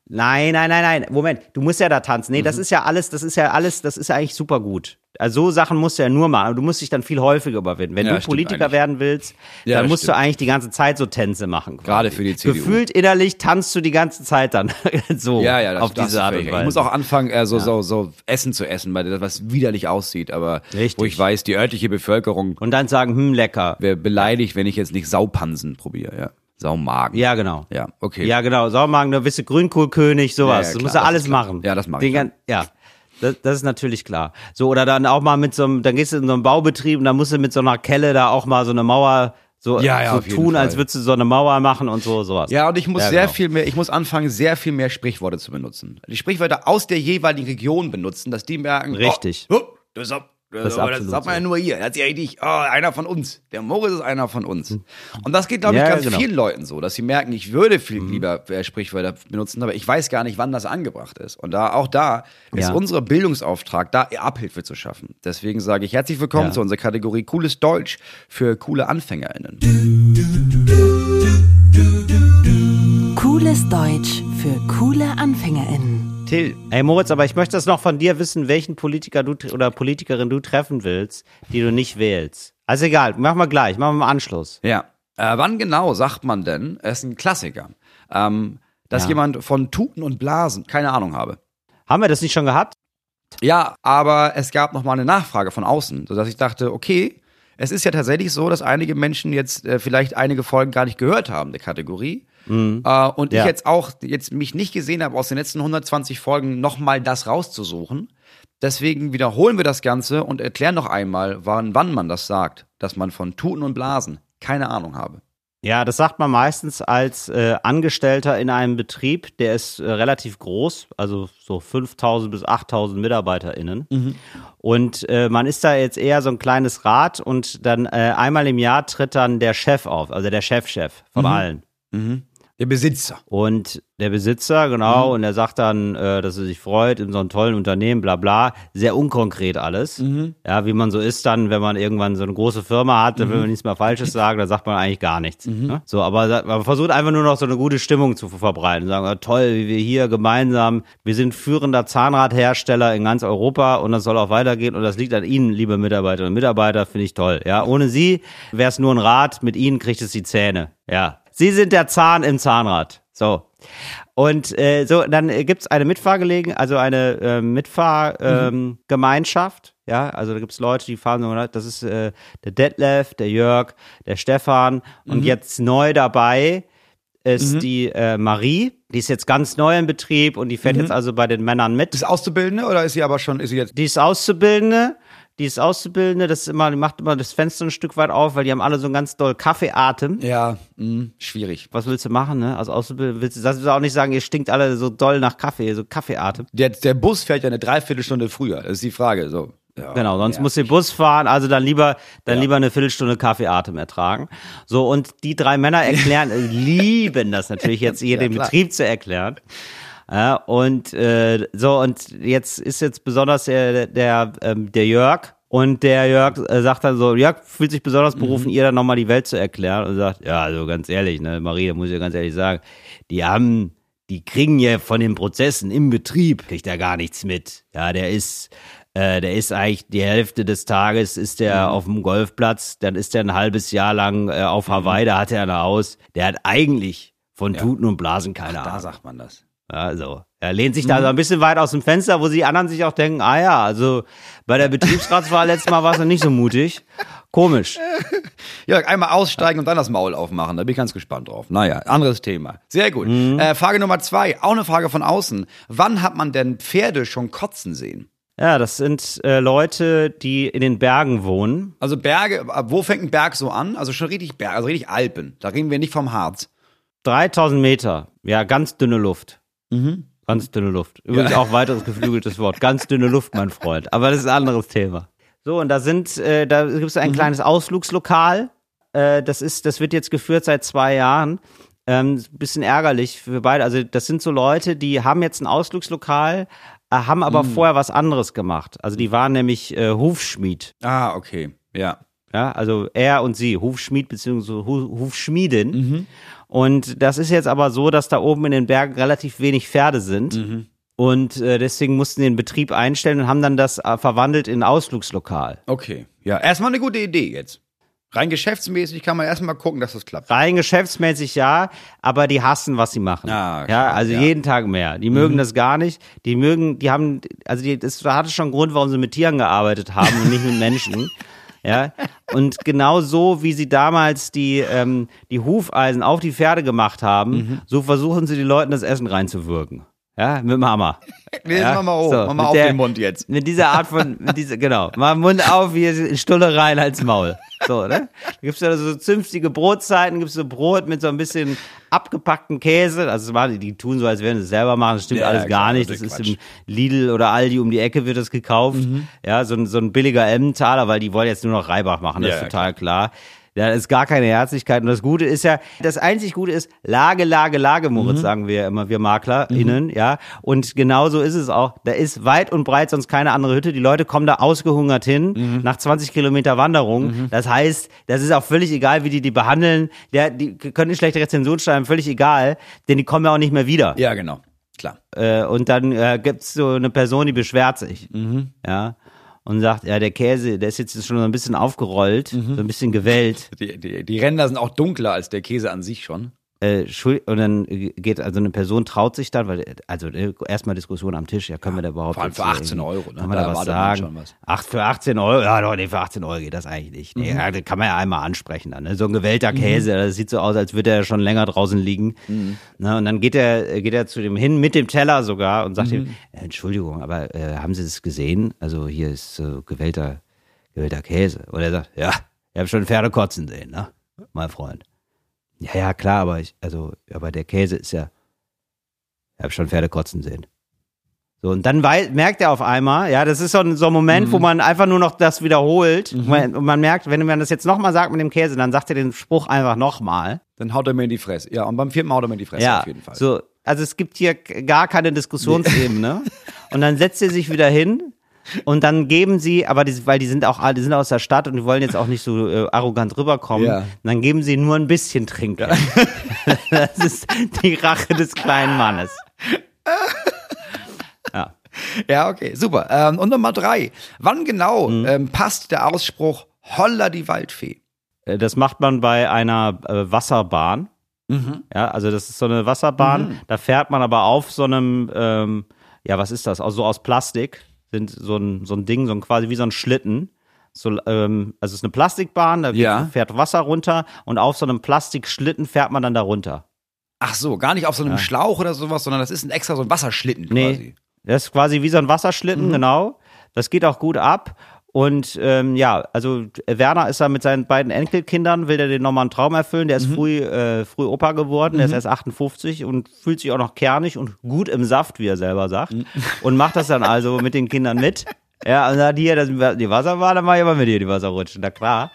Nein, nein, nein, nein. Moment, du musst ja da tanzen. Nee, mhm. das ist ja alles, das ist ja alles, das ist ja eigentlich super gut. Also so Sachen musst du ja nur machen, aber du musst dich dann viel häufiger überwinden. Wenn ja, du Politiker eigentlich. werden willst, ja, dann musst stimmt. du eigentlich die ganze Zeit so Tänze machen. Quasi. Gerade für die C D U. Gefühlt innerlich tanzt du die ganze Zeit dann so ja, ja, das, auf das diese Art und Weise. Ich muss auch anfangen, äh, so, ja. so, so Essen zu essen, weil das was widerlich aussieht, aber Richtig. wo ich weiß, die örtliche Bevölkerung und dann sagen, hm, lecker. Wäre beleidigt, wenn ich jetzt nicht Saupansen probiere, ja. Saumagen. Ja, genau. Ja, okay. Ja, genau. Saumagen, du bist Grünkohlkönig, sowas. Ja, ja, klar, du musst ja alles machen. Ja, das mache ich. Den, ja, das, das ist natürlich klar. So, oder dann auch mal mit so einem, dann gehst du in so einen Baubetrieb und dann musst du mit so einer Kelle da auch mal so eine Mauer so, ja, ja, so tun, als würdest du so eine Mauer machen und so, sowas. Ja, und ich muss ja, sehr genau. viel mehr, ich muss anfangen, sehr viel mehr Sprichworte zu benutzen. Die Sprichwörter aus der jeweiligen Region benutzen, dass die merken, Richtig. Oh, oh, das ist Das, das, das sagt man ja nur hier. Das ist ja richtig, oh, einer von uns. Der Moritz ist einer von uns. Und das geht, glaube ich, ja, ganz genau. vielen Leuten so, dass sie merken, ich würde viel mhm. lieber äh, Sprichwörter benutzen, aber ich weiß gar nicht, wann das angebracht ist. Und da auch da ist ja. unser Bildungsauftrag, da Abhilfe zu schaffen. Deswegen sage ich herzlich willkommen ja. zu unserer Kategorie Cooles Deutsch für coole AnfängerInnen. Cooles Deutsch für coole AnfängerInnen. Till, ey Moritz, aber ich möchte das noch von dir wissen, welchen Politiker du oder Politikerin du treffen willst, die du nicht wählst. Also egal, machen wir gleich, machen wir mal Anschluss. Ja, äh, wann genau sagt man denn, es ist ein Klassiker, ähm, dass ja. jemand von Tuten und Blasen keine Ahnung habe? Haben wir das nicht schon gehabt? Ja, aber es gab noch mal eine Nachfrage von außen, sodass ich dachte, okay, es ist ja tatsächlich so, dass einige Menschen jetzt äh, vielleicht einige Folgen gar nicht gehört haben, der Kategorie. Mhm. Äh, und ja. ich jetzt auch jetzt mich nicht gesehen habe, aus den letzten hundertzwanzig Folgen nochmal das rauszusuchen. Deswegen wiederholen wir das Ganze und erklären noch einmal, wann, wann man das sagt, dass man von Tuten und Blasen keine Ahnung habe. Ja, das sagt man meistens als äh, Angestellter in einem Betrieb, der ist äh, relativ groß, also so fünftausend bis achttausend MitarbeiterInnen. Mhm. Und äh, man ist da jetzt eher so ein kleines Rad und dann äh, einmal im Jahr tritt dann der Chef auf, also der Chefchef von mhm. allen. Mhm. Der Besitzer. Und der Besitzer, genau, mhm. und er sagt dann, äh, dass er sich freut in so einem tollen Unternehmen, bla bla. Sehr unkonkret alles. Mhm. Ja, wie man so ist dann, wenn man irgendwann so eine große Firma hat, dann will man nichts mehr Falsches sagen, dann sagt man eigentlich gar nichts. Mhm. Ne? So, aber man versucht einfach nur noch so eine gute Stimmung zu verbreiten. Sagen, oh, toll, wie wir hier gemeinsam, wir sind führender Zahnradhersteller in ganz Europa und das soll auch weitergehen und das liegt an Ihnen, liebe Mitarbeiterinnen und Mitarbeiter, finde ich toll. Ja, ohne Sie wäre es nur ein Rad, mit Ihnen kriegt es die Zähne. Ja. Sie sind der Zahn im Zahnrad. So. Und äh, so, dann äh, gibt's eine Mitfahrgelegenheit, also eine äh, Mitfahrgemeinschaft. Ähm, mhm. Ja, also da gibt's Leute, die fahren so, das ist äh, der Detlef, der Jörg, der Stefan. Und mhm. jetzt neu dabei ist mhm. die äh, Marie. Die ist jetzt ganz neu im Betrieb und die fährt mhm. jetzt also bei den Männern mit. Ist Auszubildende oder ist sie aber schon, ist sie jetzt? Die ist Auszubildende. Die ist Auszubildende, das ist immer, die macht immer das Fenster ein Stück weit auf, weil die haben alle so einen ganz doll Kaffeeatem. Ja, mh, schwierig. Was willst du machen, ne? Als Auszubildende willst du, das willst du auch nicht sagen, ihr stinkt alle so doll nach Kaffee, so Kaffeeatem. Der, der Bus fährt ja eine Dreiviertelstunde früher, das ist die Frage, so. Ja, genau, sonst ja. muss der Bus fahren, also dann lieber, dann ja. lieber eine Viertelstunde Kaffeeatem ertragen. So, und die drei Männer erklären, lieben das natürlich jetzt hier ja, den klar. Betrieb zu erklären. Ja, und, äh, so, und jetzt ist jetzt besonders der, der, ähm, der Jörg. Und der Jörg äh, sagt dann so, Jörg fühlt sich besonders berufen, mhm. ihr dann nochmal die Welt zu erklären und sagt, ja, also ganz ehrlich, ne, Marie, da muss ich ja ganz ehrlich sagen, die haben, die kriegen ja von den Prozessen im Betrieb, kriegt er gar nichts mit. Ja, der ist, äh, der ist eigentlich die Hälfte des Tages ist der mhm. auf dem Golfplatz, dann ist der ein halbes Jahr lang äh, auf Hawaii, mhm. da hat er ein Haus. Der hat eigentlich von ja. Tuten und Blasen keine Ach, Ahnung. Da sagt man das. Also, er lehnt sich da so ein bisschen weit aus dem Fenster, wo die anderen sich auch denken, ah ja, also bei der Betriebsratswahl letztes Mal war es ja nicht so mutig. Komisch. Ja, einmal aussteigen und dann das Maul aufmachen, da bin ich ganz gespannt drauf. Naja, anderes Thema. Sehr gut. Mhm. Äh, Frage Nummer zwei, auch eine Frage von außen. Wann hat man denn Pferde schon kotzen sehen? Ja, das sind äh, Leute, die in den Bergen wohnen. Also Berge, wo fängt ein Berg so an? Also schon richtig Berg, also richtig Alpen. Da reden wir nicht vom Harz. dreitausend Meter, ja, ganz dünne Luft. Mhm. Ganz dünne Luft. Übrigens ja. auch weiteres geflügeltes Wort. Ganz dünne Luft, mein Freund. Aber das ist ein anderes Thema. So, und da sind, äh, da gibt es ein mhm. kleines Ausflugslokal. Äh, das ist, das wird jetzt geführt seit zwei Jahren. Ähm, bisschen ärgerlich für beide. Also das sind so Leute, die haben jetzt ein Ausflugslokal, äh, haben aber mhm. vorher was anderes gemacht. Also die waren nämlich äh, Hufschmied. Ah, okay. Ja. Ja, also er und sie, Hufschmied bzw. Hufschmiedin. Mhm. Und das ist jetzt aber so, dass da oben in den Bergen relativ wenig Pferde sind. Mhm. Und äh, deswegen mussten die den Betrieb einstellen und haben dann das äh, verwandelt in ein Ausflugslokal. Okay, ja, erstmal eine gute Idee jetzt. Rein geschäftsmäßig kann man erstmal gucken, dass das klappt. Rein geschäftsmäßig ja, aber die hassen, was sie machen. Ah, ja, also ja. jeden Tag mehr. Die mögen mhm. das gar nicht. Die mögen, die haben, also die, das hatte schon einen Grund, warum sie mit Tieren gearbeitet haben und nicht mit Menschen. Ja, und genau so, wie sie damals die, ähm, die Hufeisen auf die Pferde gemacht haben, mhm. so versuchen sie die Leuten das Essen reinzuwirken. Ja, mit dem Hammer. Nee, ja? Mach mal hoch, so, mach mal auf der, den Mund jetzt. Mit dieser Art von, mit dieser, genau, mal Mund auf, wie Stulle rein als Maul. So, ne? Da gibt's ja so zünftige Brotzeiten, gibt's so Brot mit so ein bisschen abgepackten Käse. Also die, die tun so, als würden sie es selber machen. Das stimmt ja, alles gar nicht. Das ist im Lidl oder Aldi um die Ecke wird das gekauft. Mhm. Ja, so ein, so ein billiger Emmentaler, weil die wollen jetzt nur noch Reibach machen. Das ja, ist total klar. Da ist gar keine Herzlichkeit. Und das Gute ist ja, das einzig Gute ist Lage, Lage, Lage, Moritz, mhm. sagen wir immer, wir MaklerInnen, mhm. ja. Und genauso ist es auch. Da ist weit und breit sonst keine andere Hütte. Die Leute kommen da ausgehungert hin, mhm. nach zwanzig Kilometer Wanderung. Mhm. Das heißt, das ist auch völlig egal, wie die die behandeln. Der, die können eine schlechte Rezension schreiben, völlig egal. Denn die kommen ja auch nicht mehr wieder. Ja, genau. Klar. Äh, und dann äh, gibt's so eine Person, die beschwert sich. Mhm. Ja. Und sagt, ja, der Käse, der ist jetzt schon so ein bisschen aufgerollt, mhm. so ein bisschen gewellt. Die, die, die Ränder sind auch dunkler als der Käse an sich schon. Äh, und dann geht, also eine Person traut sich dann, weil, also erstmal Diskussion am Tisch, ja, können ja, wir da überhaupt vor allem für achtzehn Euro, ne? Kann man da, da was sagen? Schon was. Ach, für achtzehn Euro? Ja, doch, nee, für achtzehn Euro geht das eigentlich nicht. Nee, mhm. ja, das kann man ja einmal ansprechen dann, ne? So ein gewellter Käse, mhm. das sieht so aus, als würde er schon länger draußen liegen. Mhm. Na, und dann geht er, geht er zu dem hin, mit dem Teller sogar, und sagt mhm. ihm, äh, Entschuldigung, aber äh, haben Sie das gesehen? Also hier ist so gewellter, gewellter Käse. Und er sagt, ja, ich habe schon Pferde kotzen sehen, ne? Mein Freund. Ja, ja, klar, aber ich, also, aber der Käse ist ja, ich habe schon Pferde kotzen sehen. So, und dann wei- merkt er auf einmal, ja, das ist so ein, so ein Moment, mhm. wo man einfach nur noch das wiederholt. Mhm. Und, man, und man merkt, wenn man das jetzt nochmal sagt mit dem Käse, dann sagt er den Spruch einfach nochmal. Dann haut er mir in die Fresse. Ja, und beim vierten Mal haut er mir in die Fresse ja, auf jeden Fall. So, also es gibt hier gar keine Diskussionsebene. Und dann setzt er sich wieder hin. Und dann geben sie, aber die, weil die sind auch die sind aus der Stadt und die wollen jetzt auch nicht so äh, arrogant rüberkommen, ja. dann geben sie nur ein bisschen Trinkgeld. Ja. Das ist die Rache des kleinen Mannes. Ja, ja, okay, super. Ähm, und Nummer drei. Wann genau mhm. ähm, passt der Ausspruch Holla die Waldfee? Das macht man bei einer äh, Wasserbahn. Mhm. Ja, also das ist so eine Wasserbahn, mhm. da fährt man aber auf so einem, ähm, ja, was ist das? Also aus Plastik. Sind so ein, so ein Ding, so ein quasi wie so ein Schlitten. So, ähm, also es ist eine Plastikbahn, da ja. fährt Wasser runter und auf so einem Plastikschlitten fährt man dann da runter. Ach so, gar nicht auf so einem ja. Schlauch oder sowas, sondern das ist ein extra so ein Wasserschlitten nee, quasi. Das ist quasi wie so ein Wasserschlitten, mhm. genau. Das geht auch gut ab. Und ähm, ja, also Werner ist da mit seinen beiden Enkelkindern, will der den nochmal einen Traum erfüllen. Der ist mhm. früh, äh, früh Opa geworden, mhm. der ist erst achtundfünfzig und fühlt sich auch noch kernig und gut im Saft, wie er selber sagt. Mhm. Und macht das dann also mit den Kindern mit. Ja, und dann hier, das, die Wasserbahn, dann mach ich aber mit dir die Wasserrutschen, na klar.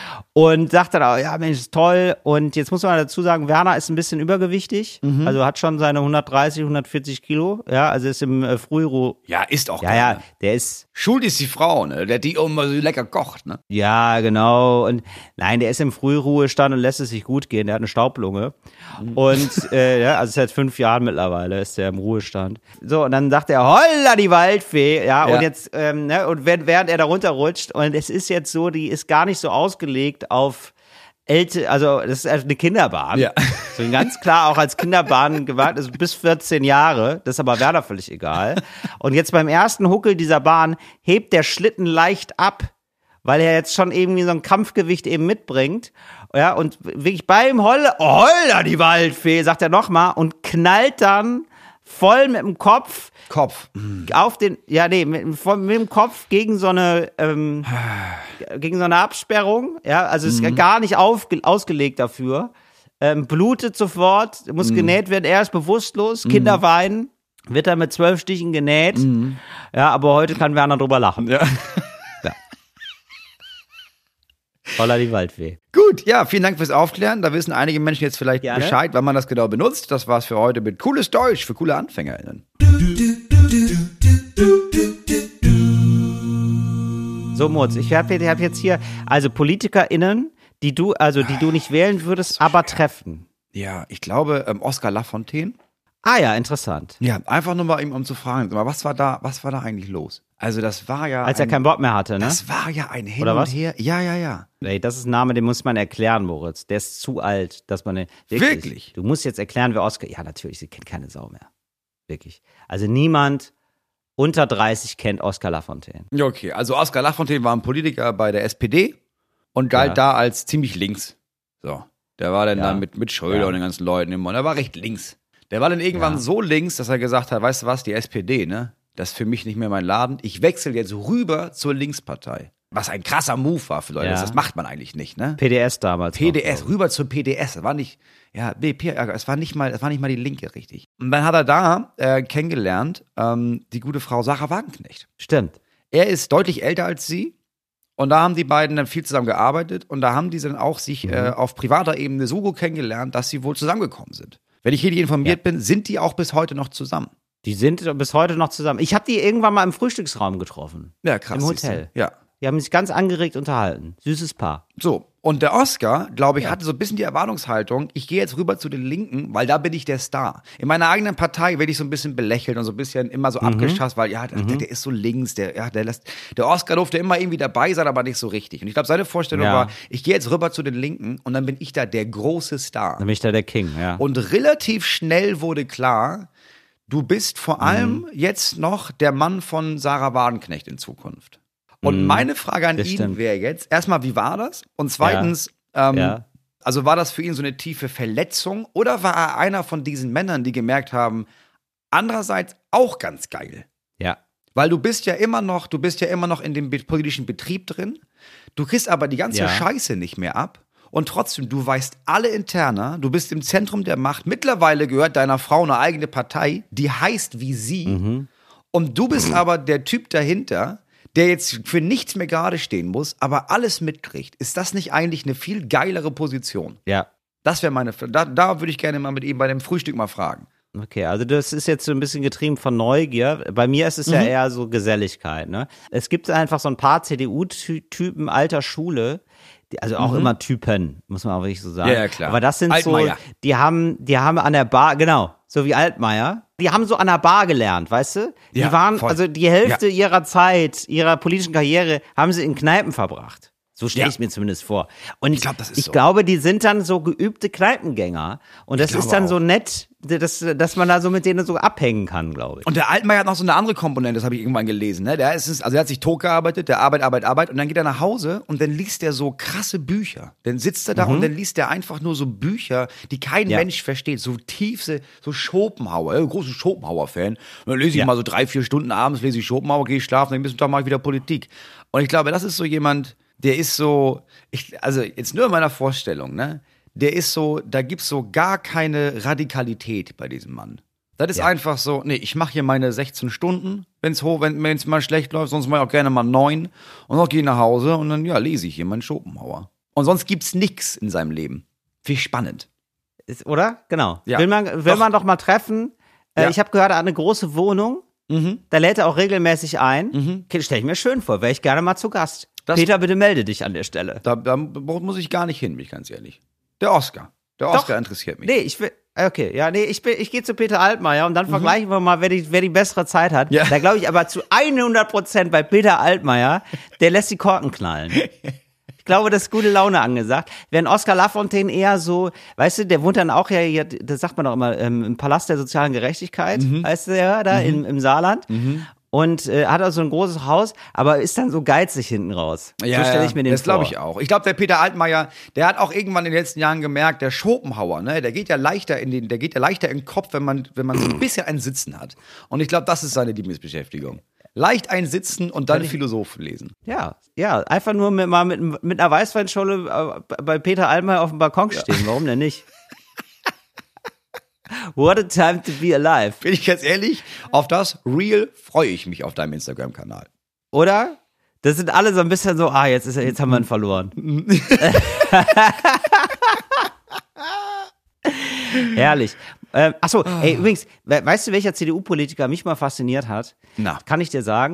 Und sagt dann auch, ja Mensch, ist toll. Und jetzt muss man dazu sagen, Werner ist ein bisschen übergewichtig. Mhm. Also hat schon seine hundertdreißig, hundertvierzig Kilo. Ja, also ist im äh, Frühruhe. Ja, ist auch Ja, gerne. ja, der ist. Schuld ist die Frau, ne? Der die immer so lecker kocht, ne? Ja, genau. Und nein, der ist im Frühruhestand und lässt es sich gut gehen. Der hat eine Staublunge. Mhm. Und, äh, ja, also seit fünf Jahren mittlerweile ist der im Ruhestand. So, und dann sagt er, holla die Waldfee. Ja, ja. Und jetzt, ähm, ne, und während, während er da runterrutscht. Und es ist jetzt so, die ist gar nicht so ausgelegt auf ältere, also das ist eine Kinderbahn. Ja. So ganz klar auch als Kinderbahn gewagt, also bis vierzehn Jahre, das ist aber Werner völlig egal. Und jetzt beim ersten Huckel dieser Bahn hebt der Schlitten leicht ab, weil er jetzt schon irgendwie so ein Kampfgewicht eben mitbringt. Ja, und wirklich beim Holla, oh, Holla die Waldfee, sagt er nochmal und knallt dann voll mit dem Kopf Kopf. Auf den, ja, nee, mit, mit dem Kopf gegen so eine, ähm, gegen so eine Absperrung, ja, also ist mhm. gar nicht auf, ausgelegt dafür, ähm, blutet sofort, muss mhm. genäht werden, er ist bewusstlos, mhm. Kinder weinen, wird dann mit zwölf Stichen genäht, mhm. ja, aber heute kann Werner drüber lachen. Ja. Ja. Holla die Waldfee. Gut, ja, vielen Dank fürs Aufklären. Da wissen einige Menschen jetzt vielleicht Gerne. Bescheid, wann man das genau benutzt. Das war's für heute mit Cooles Deutsch für coole AnfängerInnen. So, Mutz, ich habe hab jetzt hier, also PolitikerInnen, die du, also die du nicht wählen würdest, aber treffen. Ja, ich glaube, ähm, Oscar Lafontaine. Ah ja, interessant. Ja, einfach nur mal, ihm, um zu fragen, was war da, was war da eigentlich los? Also das war ja Als er ein, keinen Bock mehr hatte, ne? Das war ja ein Hin Oder und was? Her. Ja, ja, ja. Ey, das ist ein Name, den muss man erklären, Moritz. Der ist zu alt, dass man den, wirklich, Wirklich? Du musst jetzt erklären, wer Oscar, ja natürlich, sie kennt keine Sau mehr. Wirklich. Also niemand unter dreißig kennt Oscar Lafontaine. Ja, okay. Also Oscar Lafontaine war ein Politiker bei der S P D und galt Ja. da als ziemlich links. So. Der war dann Ja. da mit, mit Schröder Ja. und den ganzen Leuten immer. Und er war recht links. Der war dann irgendwann Ja. so links, dass er gesagt hat, weißt du was, die S P D, ne? Das ist für mich nicht mehr mein Laden. Ich wechsle jetzt rüber zur Linkspartei. Was ein krasser Move war für Leute. Ja. Das, das macht man eigentlich nicht, ne? P D S damals. P D S, noch, glaub rüber zur P D S. Das war nicht, ja, B P, es war nicht mal, es war nicht mal die Linke richtig. Und dann hat er da äh, kennengelernt, ähm, die gute Frau Sarah Wagenknecht. ich. Stimmt. Er ist deutlich älter als sie. Und da haben die beiden dann viel zusammen gearbeitet. Und da haben die dann auch sich Mhm. äh, auf privater Ebene so gut kennengelernt, dass sie wohl zusammengekommen sind. Wenn ich richtig informiert bin, sind die auch bis heute noch zusammen. Die sind bis heute noch zusammen. Ich habe die irgendwann mal im Frühstücksraum getroffen. Ja, krass. Im siehst du. Hotel. Ja. Die haben sich ganz angeregt unterhalten. Süßes Paar. So, und der Oscar, glaube ich, Ja. hatte so ein bisschen die Erwartungshaltung, ich gehe jetzt rüber zu den Linken, weil da bin ich der Star. In meiner eigenen Partei werde ich so ein bisschen belächelt und so ein bisschen immer so abgeschasst, weil ja, der, der, der ist so links, der, ja, der lässt, der Oscar durfte immer irgendwie dabei sein, aber nicht so richtig. Und ich glaube, seine Vorstellung Ja. war, ich gehe jetzt rüber zu den Linken und dann bin ich da der große Star. Dann bin ich da der King, ja. Und relativ schnell wurde klar, du bist vor allem Mhm. jetzt noch der Mann von Sarah Wagenknecht in Zukunft. Und Mhm. meine Frage an Das ihn stimmt. wäre jetzt, erstmal, wie war das? Und zweitens, ähm, Ja. also war das für ihn so eine tiefe Verletzung oder war er einer von diesen Männern, die gemerkt haben, andererseits auch ganz geil? Ja. Weil du bist ja immer noch, du bist ja immer noch in dem be- politischen Betrieb drin, du kriegst aber die ganze Ja. Scheiße nicht mehr ab und trotzdem, du weißt alle interner, du bist im Zentrum der Macht, mittlerweile gehört deiner Frau eine eigene Partei, die heißt wie sie Mhm. und du bist aber der Typ dahinter, der jetzt für nichts mehr gerade stehen muss, aber alles mitkriegt. Ist das nicht eigentlich eine viel geilere Position? Ja. Das wäre meine, da, da würde ich gerne mal mit ihm bei dem Frühstück mal fragen. Okay, also das ist jetzt so ein bisschen getrieben von Neugier. Bei mir ist es ja eher so Geselligkeit, ne? Es gibt einfach so ein paar C D U-Typen alter Schule, die, also auch immer Typen, muss man auch wirklich so sagen. Ja, ja, klar. Aber das sind Altmaier. so, die haben, die haben an der Bar, genau, so wie Altmaier, die haben so an der Bar gelernt, weißt du? Die Ja, waren, voll. also die Hälfte ihrer Zeit, ihrer politischen Karriere, haben sie in Kneipen verbracht. So stelle Ja. ich mir zumindest vor. Und ich, glaub, das ist ich so. glaube, die sind dann so geübte Kneipengänger. Und das glaube ist dann auch. so nett, dass, dass man da so mit denen so abhängen kann, glaube ich. Und der Altmaier hat noch so eine andere Komponente, das habe ich irgendwann gelesen. Ne? Der ist, also er hat sich tot gearbeitet, der Arbeit, Arbeit, Arbeit und dann geht er nach Hause und dann liest er so krasse Bücher. Dann sitzt er da und dann liest er einfach nur so Bücher, die kein Ja. Mensch versteht. So tiefse, so Schopenhauer, äh, großer Schopenhauer-Fan. Und dann lese ich Ja. mal so drei, vier Stunden abends, lese ich Schopenhauer, gehe ich schlafen, dann nächsten Tag mache ich wieder Politik. Und ich glaube, das ist so jemand, der ist so, ich, also jetzt nur in meiner Vorstellung, ne? Der ist so, da gibt's so gar keine Radikalität bei diesem Mann. Das ist Ja. einfach so, nee, ich mache hier meine sechzehn Stunden, wenn's hoch, wenn es mal schlecht läuft, sonst mache ich auch gerne mal neun und dann gehe ich nach Hause und dann ja, lese ich hier meinen Schopenhauer. Und sonst gibt's nix in seinem Leben. Wie spannend. Ist, oder? Genau. Ja. Will man, will Doch. man doch mal treffen. Äh, Ja. Ich habe gehört, er hat eine große Wohnung. Mhm. Da lädt er auch regelmäßig ein. Okay, stell ich mir schön vor. Wäre ich gerne mal zu Gast. Das- Peter, bitte melde dich an der Stelle. Da, da muss ich gar nicht hin, bin ich ganz ehrlich. Der Oscar. Der Oscar Doch. interessiert mich. Nee, ich will. Okay, ja, nee, ich, bin- ich gehe zu Peter Altmaier und dann vergleichen wir mal, wer die, wer die bessere Zeit hat. Ja. Da glaube ich aber zu hundert Prozent bei Peter Altmaier, der lässt die Korken knallen. Ich glaube, das ist gute Laune angesagt. Während Oscar Lafontaine eher so, weißt du, der wohnt dann auch ja hier, das sagt man doch immer, ähm, im Palast der sozialen Gerechtigkeit, heißt der ja, da im, im Saarland. Und äh, hat also ein großes Haus, aber ist dann so geizig hinten raus. so stelle ich mir den das vor. glaube ich auch. Ich glaube, der Peter Altmaier, der hat auch irgendwann in den letzten Jahren gemerkt, der Schopenhauer, ne, der geht ja leichter in den, der geht ja leichter in den Kopf, wenn man, wenn man so ein bisschen ein Sitzen hat. Und ich glaube, das ist seine Lieblingsbeschäftigung. Leicht einsitzen und dann Philosophen lesen. Ja, ja, einfach nur mit, mal mit, mit einer Weißweinscholle äh, bei Peter Altmaier auf dem Balkon stehen. Warum denn nicht? What a time to be alive. Bin ich ganz ehrlich, auf das Real freue ich mich auf deinem Instagram-Kanal. Oder? Das sind alle so ein bisschen so, ah, jetzt, ist, jetzt haben wir ihn verloren. Herrlich. Ähm, achso, ey, übrigens, we weißt du, welcher C D U-Politiker mich mal fasziniert hat? Na. Kann ich dir sagen.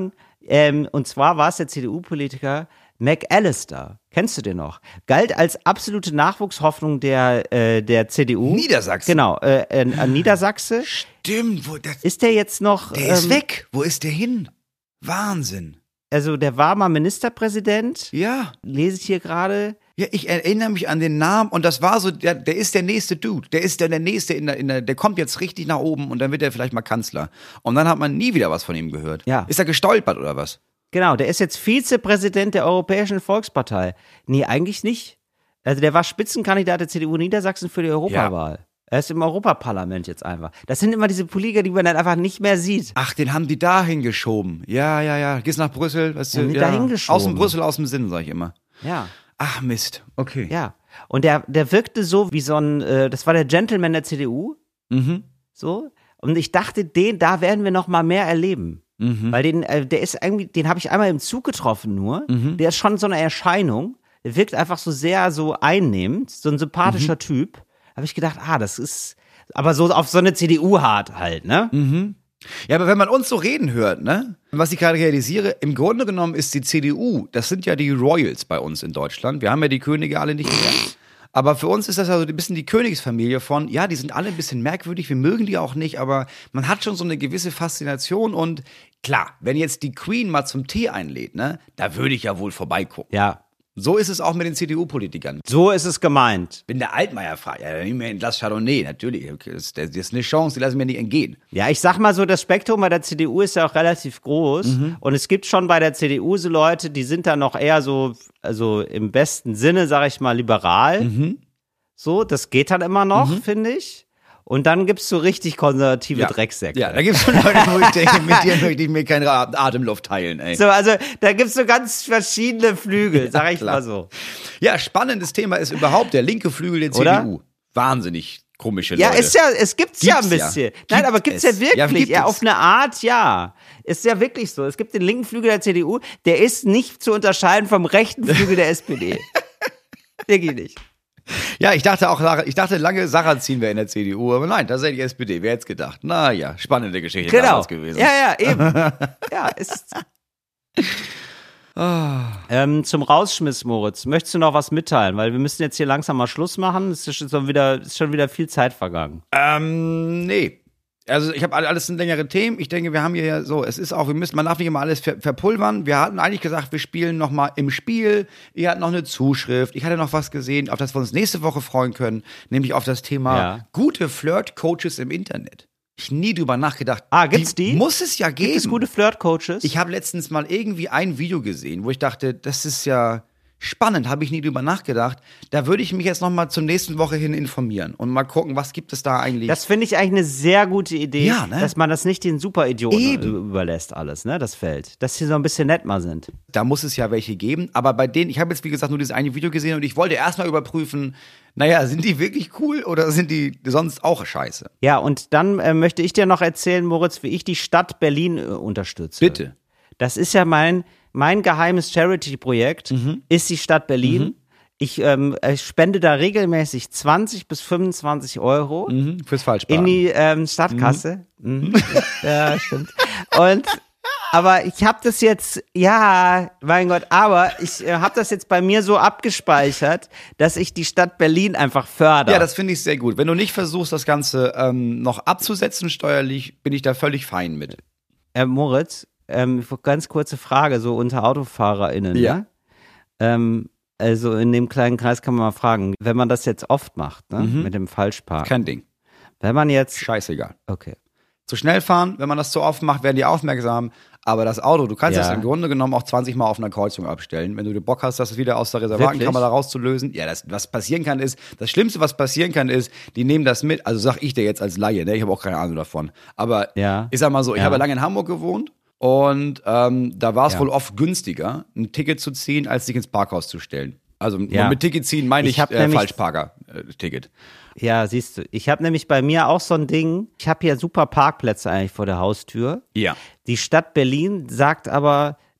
Ähm, und zwar war es der C D U-Politiker McAllister. Kennst du den noch? Galt als absolute Nachwuchshoffnung der, äh, der C D U. Niedersachsen. Genau, äh, in, in Niedersachse. Stimmt. Wo, das, Ist der jetzt noch... der ist ähm, weg. Wo ist der hin? Wahnsinn. Also der war mal Ministerpräsident. Ja. Lese ich hier gerade. Ja, ich erinnere mich an den Namen und das war so, der, der ist der nächste Dude. Der ist der, der nächste, in der, in der, der kommt jetzt richtig nach oben und dann wird er vielleicht mal Kanzler. Und dann hat man nie wieder was von ihm gehört. Ja. Ist er gestolpert oder was? Genau, der ist jetzt Vizepräsident der Europäischen Volkspartei. Nee, eigentlich nicht. Also der war Spitzenkandidat der C D U Niedersachsen für die Europawahl. Ja. Er ist im Europaparlament jetzt einfach. Das sind immer diese Politiker, die man dann einfach nicht mehr sieht. Ach, den haben die da hingeschoben. Ja, ja, ja. Gehst nach Brüssel. Weißt du, Haben die ja. da hingeschoben. Aus dem Brüssel, aus dem Sinn, sag ich immer. Ja. Ach, Mist. Okay. Ja. Und der, der wirkte so wie so ein, äh, das war der Gentleman der C D U. Mhm. So. Und ich dachte, den, da werden wir noch mal mehr erleben. Mhm. Weil den, äh, der ist irgendwie, den habe ich einmal im Zug getroffen nur. Mhm. Der ist schon so eine Erscheinung. Der wirkt einfach so sehr so einnehmend, so ein sympathischer mhm. Typ. Habe ich gedacht, ah, das ist, aber so auf so eine C D U-Art halt, ne? Mhm. Ja, aber wenn man uns so reden hört, ne? Was ich gerade realisiere, im Grunde genommen ist die C D U, das sind ja die Royals bei uns in Deutschland. Wir haben ja die Könige alle nicht mehr. Aber für uns ist das also ein bisschen die Königsfamilie von, ja, die sind alle ein bisschen merkwürdig, wir mögen die auch nicht, aber man hat schon so eine gewisse Faszination und klar, wenn jetzt die Queen mal zum Tee einlädt, ne, da würde ich ja wohl vorbeigucken. Ja. So ist es auch mit den C D U-Politikern. So ist es gemeint. Wenn der Altmaier fragt, ja, dann nehmen wir ein Glas Chardonnay, natürlich, das, das ist eine Chance, die lassen wir nicht entgehen. Ja, ich sag mal so, das Spektrum bei der C D U ist ja auch relativ groß mhm. und es gibt schon bei der C D U so Leute, die sind da noch eher so, also im besten Sinne, sag ich mal, liberal. Mhm. So, das geht dann immer noch, mhm. finde ich. Und dann gibt's so richtig konservative ja. Drecksäcke. Ja, da gibt's so Leute, wo ich denke, mit dir möchte ich mir keine Atemluft teilen, ey. So, also da gibt's so ganz verschiedene Flügel, sag ich klar. mal so. Ja, spannendes Thema ist überhaupt der linke Flügel der C D U. Oder? Wahnsinnig komische Leute. Ja, ist ja, es gibt's, gibt's ja ein bisschen. Ja. Nein, aber gibt's es. ja wirklich? Ja, gibt ja, auf eine Art, ja. Ist ja wirklich so. Es gibt den linken Flügel der C D U, der ist nicht zu unterscheiden vom rechten Flügel der S P D. Wirklich nicht. Ja, ich dachte auch, ich dachte lange, Sarrazin wäre in der C D U, aber nein, tatsächlich S P D. Wer hätte es gedacht? Naja, spannende Geschichte genau. damals gewesen. Ja, ja, eben. ja, ist. Oh. Ähm, zum Rausschmiss, Moritz, möchtest du noch was mitteilen? Weil wir müssen jetzt hier langsam mal Schluss machen. Es ist schon wieder, ist schon wieder viel Zeit vergangen. Ähm, nee. Also ich habe alles sind längere Themen. Ich denke, wir haben hier ja so, es ist auch, wir müssen, man darf nicht immer alles ver- verpulvern. Wir hatten eigentlich gesagt, wir spielen noch mal im Spiel. Ihr habt noch eine Zuschrift. Ich hatte noch was gesehen, auf das wir uns nächste Woche freuen können, nämlich auf das Thema ja. gute Flirt-Coaches im Internet. Ich nie drüber nachgedacht. Ah, gibt's die? Muss es ja geben. Gibt es gute Flirt-Coaches? Ich habe letztens mal irgendwie ein Video gesehen, wo ich dachte, das ist ja spannend, habe ich nie drüber nachgedacht. Da würde ich mich jetzt noch mal zur nächsten Woche hin informieren und mal gucken, was gibt es da eigentlich. Das finde ich eigentlich eine sehr gute Idee, ja, ne? dass man das nicht den Superidioten Eben. überlässt alles, ne, das Feld. Dass sie so ein bisschen nett mal sind. Da muss es ja welche geben, aber bei denen, ich habe jetzt wie gesagt nur dieses eine Video gesehen und ich wollte erstmal überprüfen, naja, sind die wirklich cool oder sind die sonst auch scheiße? Ja, und dann äh, möchte ich dir noch erzählen, Moritz, wie ich die Stadt Berlin äh, unterstütze. Bitte. Das ist ja mein Mein geheimes Charity-Projekt mhm. ist die Stadt Berlin. Mhm. Ich, ähm, ich spende da regelmäßig zwanzig bis fünfundzwanzig Euro mhm. fürs Falschparken in die ähm, Stadtkasse. Mhm. Mhm. Ja, stimmt. Und aber ich habe das jetzt, ja, mein Gott, aber ich äh, habe das jetzt bei mir so abgespeichert, dass ich die Stadt Berlin einfach fördere. Ja, das finde ich sehr gut. Wenn du nicht versuchst, das Ganze ähm, noch abzusetzen steuerlich, bin ich da völlig fein mit. Äh, Moritz, Ähm, ganz kurze Frage, so unter AutofahrerInnen. Ja. Ne? Ähm, also in dem kleinen Kreis kann man mal fragen, wenn man das jetzt oft macht, ne? Mhm. Mit dem Falschparken. Kein Ding. Wenn man jetzt. Scheißegal. Okay. Zu schnell fahren, wenn man das zu oft macht, werden die aufmerksam. Aber das Auto, du kannst ja. das im Grunde genommen auch zwanzig Mal auf einer Kreuzung abstellen. Wenn du den Bock hast, das wieder aus der Reservatenkammer da rauszulösen. Ja, das, was passieren kann ist, das Schlimmste, was passieren kann, ist, die nehmen das mit. Also sag ich dir jetzt als Laie, ne? Ich habe auch keine Ahnung davon. Aber ja. ich sag mal so, ich ja. habe lange in Hamburg gewohnt. Und ähm, da war es ja. wohl oft günstiger, ein Ticket zu ziehen, als sich ins Parkhaus zu stellen. Also ja. mit Ticket ziehen meine ich, ich äh, Falschparker-Ticket. Äh, ja, siehst du. Ich habe nämlich bei mir auch so ein Ding. Ich habe hier super Parkplätze eigentlich vor der Haustür. Ja. Die Stadt Berlin sagt aber,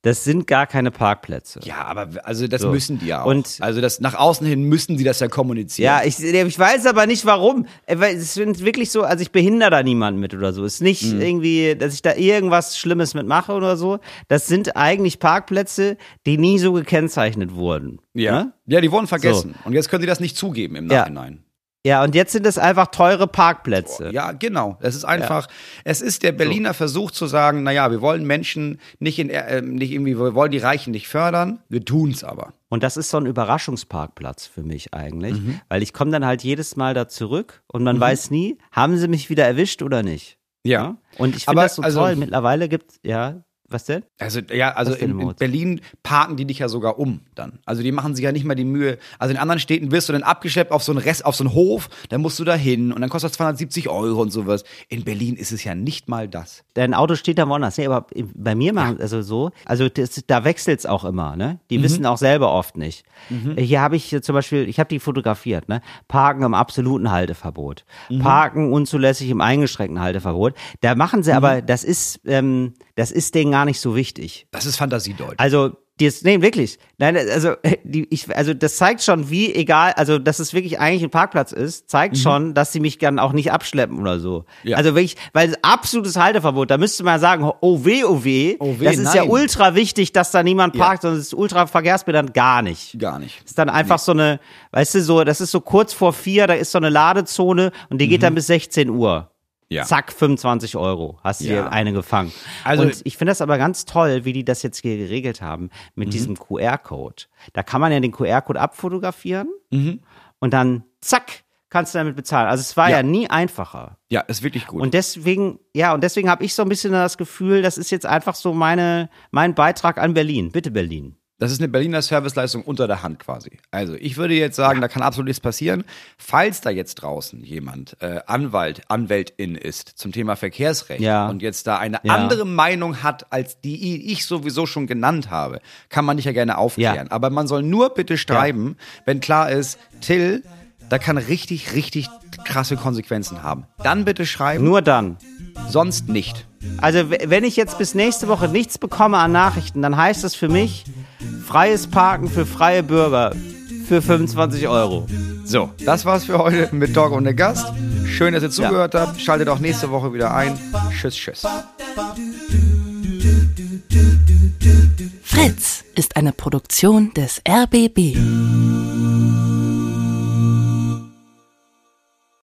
Das sind gar keine Parkplätze. Ja, aber also das So. müssen die ja auch. Und- also das nach außen hin müssen die das ja kommunizieren. Ja, ich, ich weiß aber nicht warum. Weil es ist wirklich so, also ich behindere da niemanden mit oder so. Es ist nicht Mhm. irgendwie, dass ich da irgendwas Schlimmes mitmache oder so. Das sind eigentlich Parkplätze, die nie so gekennzeichnet wurden. ja. Ne? Ja, die wurden vergessen. Und jetzt können sie das nicht zugeben im Ja. Nachhinein. Ja, und jetzt sind es einfach teure Parkplätze. Ja, genau. Es ist einfach, es ist der Berliner Versuch zu sagen, naja, wir wollen Menschen nicht in, äh, nicht irgendwie, wir wollen die Reichen nicht fördern, wir tun's aber. Und das ist so ein Überraschungsparkplatz für mich eigentlich, Mhm. weil ich komme dann halt jedes Mal da zurück und man weiß nie, haben sie mich wieder erwischt oder nicht. Ja. Und ich Aber, finde das so also- toll. Mittlerweile gibt ja, was denn? Also, ja, also Was denn, in, in Moritz? Berlin parken die dich ja sogar um dann. Also die machen sich ja nicht mal die Mühe. Also in anderen Städten wirst du dann abgeschleppt auf so einen Rest, auf so einen Hof, dann musst du da hin und dann kostet das zweihundertsiebzig Euro und sowas. In Berlin ist es ja nicht mal das. Dein Auto steht da woanders. Nee, aber bei mir machen also so, also das, da wechselt's auch immer, ne? Die Mhm. wissen auch selber oft nicht. Hier habe ich zum Beispiel, ich habe die fotografiert, ne? Parken im absoluten Halteverbot. Mhm. Parken unzulässig im eingeschränkten Halteverbot. Da machen sie Mhm. aber, das ist, ähm, das ist denen gar nicht so wichtig. Das ist Fantasiedeutsch. Also, das, nee, wirklich. Nein, also, die, ich, also, das zeigt schon, wie egal, also, dass es wirklich eigentlich ein Parkplatz ist, zeigt schon, dass sie mich dann auch nicht abschleppen oder so. Ja. Also, wirklich, weil absolutes Halteverbot, da müsste man sagen, oh weh, oh weh. Oh weh, das ist ja nein. ultra wichtig, dass da niemand Ja. parkt, sondern es ist ultra verkehrsbehindernd gar nicht. Gar nicht. Das ist dann einfach so eine, weißt du, so, das ist so kurz vor vier, da ist so eine Ladezone und die geht dann bis sechzehn Uhr. Mhm. Ja. Zack, fünfundzwanzig Euro. Hast du Ja. dir eine gefangen. Also- und ich finde das aber ganz toll, wie die das jetzt hier geregelt haben mit Mhm. diesem Q R-Code. Da kann man ja den Q R-Code abfotografieren Mhm. und dann zack, kannst du damit bezahlen. Also es war ja, Ja. nie einfacher. Ja, ist wirklich gut. Und deswegen, ja, und deswegen habe ich so ein bisschen das Gefühl, das ist jetzt einfach so meine, mein Beitrag an Berlin. Bitte Berlin. Das ist eine Berliner Serviceleistung unter der Hand quasi. Also ich würde jetzt sagen, da kann absolut nichts passieren. Falls da jetzt draußen jemand äh, Anwalt, Anwältin ist zum Thema Verkehrsrecht Ja. und jetzt da eine Ja. andere Meinung hat, als die ich sowieso schon genannt habe, kann man dich ja gerne aufklären. Ja. Aber man soll nur bitte schreiben, wenn klar ist, Till, da kann richtig, richtig krasse Konsequenzen haben. Dann bitte schreiben, Nur dann. sonst nicht. Also w- wenn ich jetzt bis nächste Woche nichts bekomme an Nachrichten, dann heißt das für mich freies Parken für freie Bürger für fünfundzwanzig Euro. So, das war's für heute mit Dog und der Gast. Schön, dass ihr zugehört habt. Schaltet auch nächste Woche wieder ein. Tschüss, tschüss. Fritz ist eine Produktion des R B B.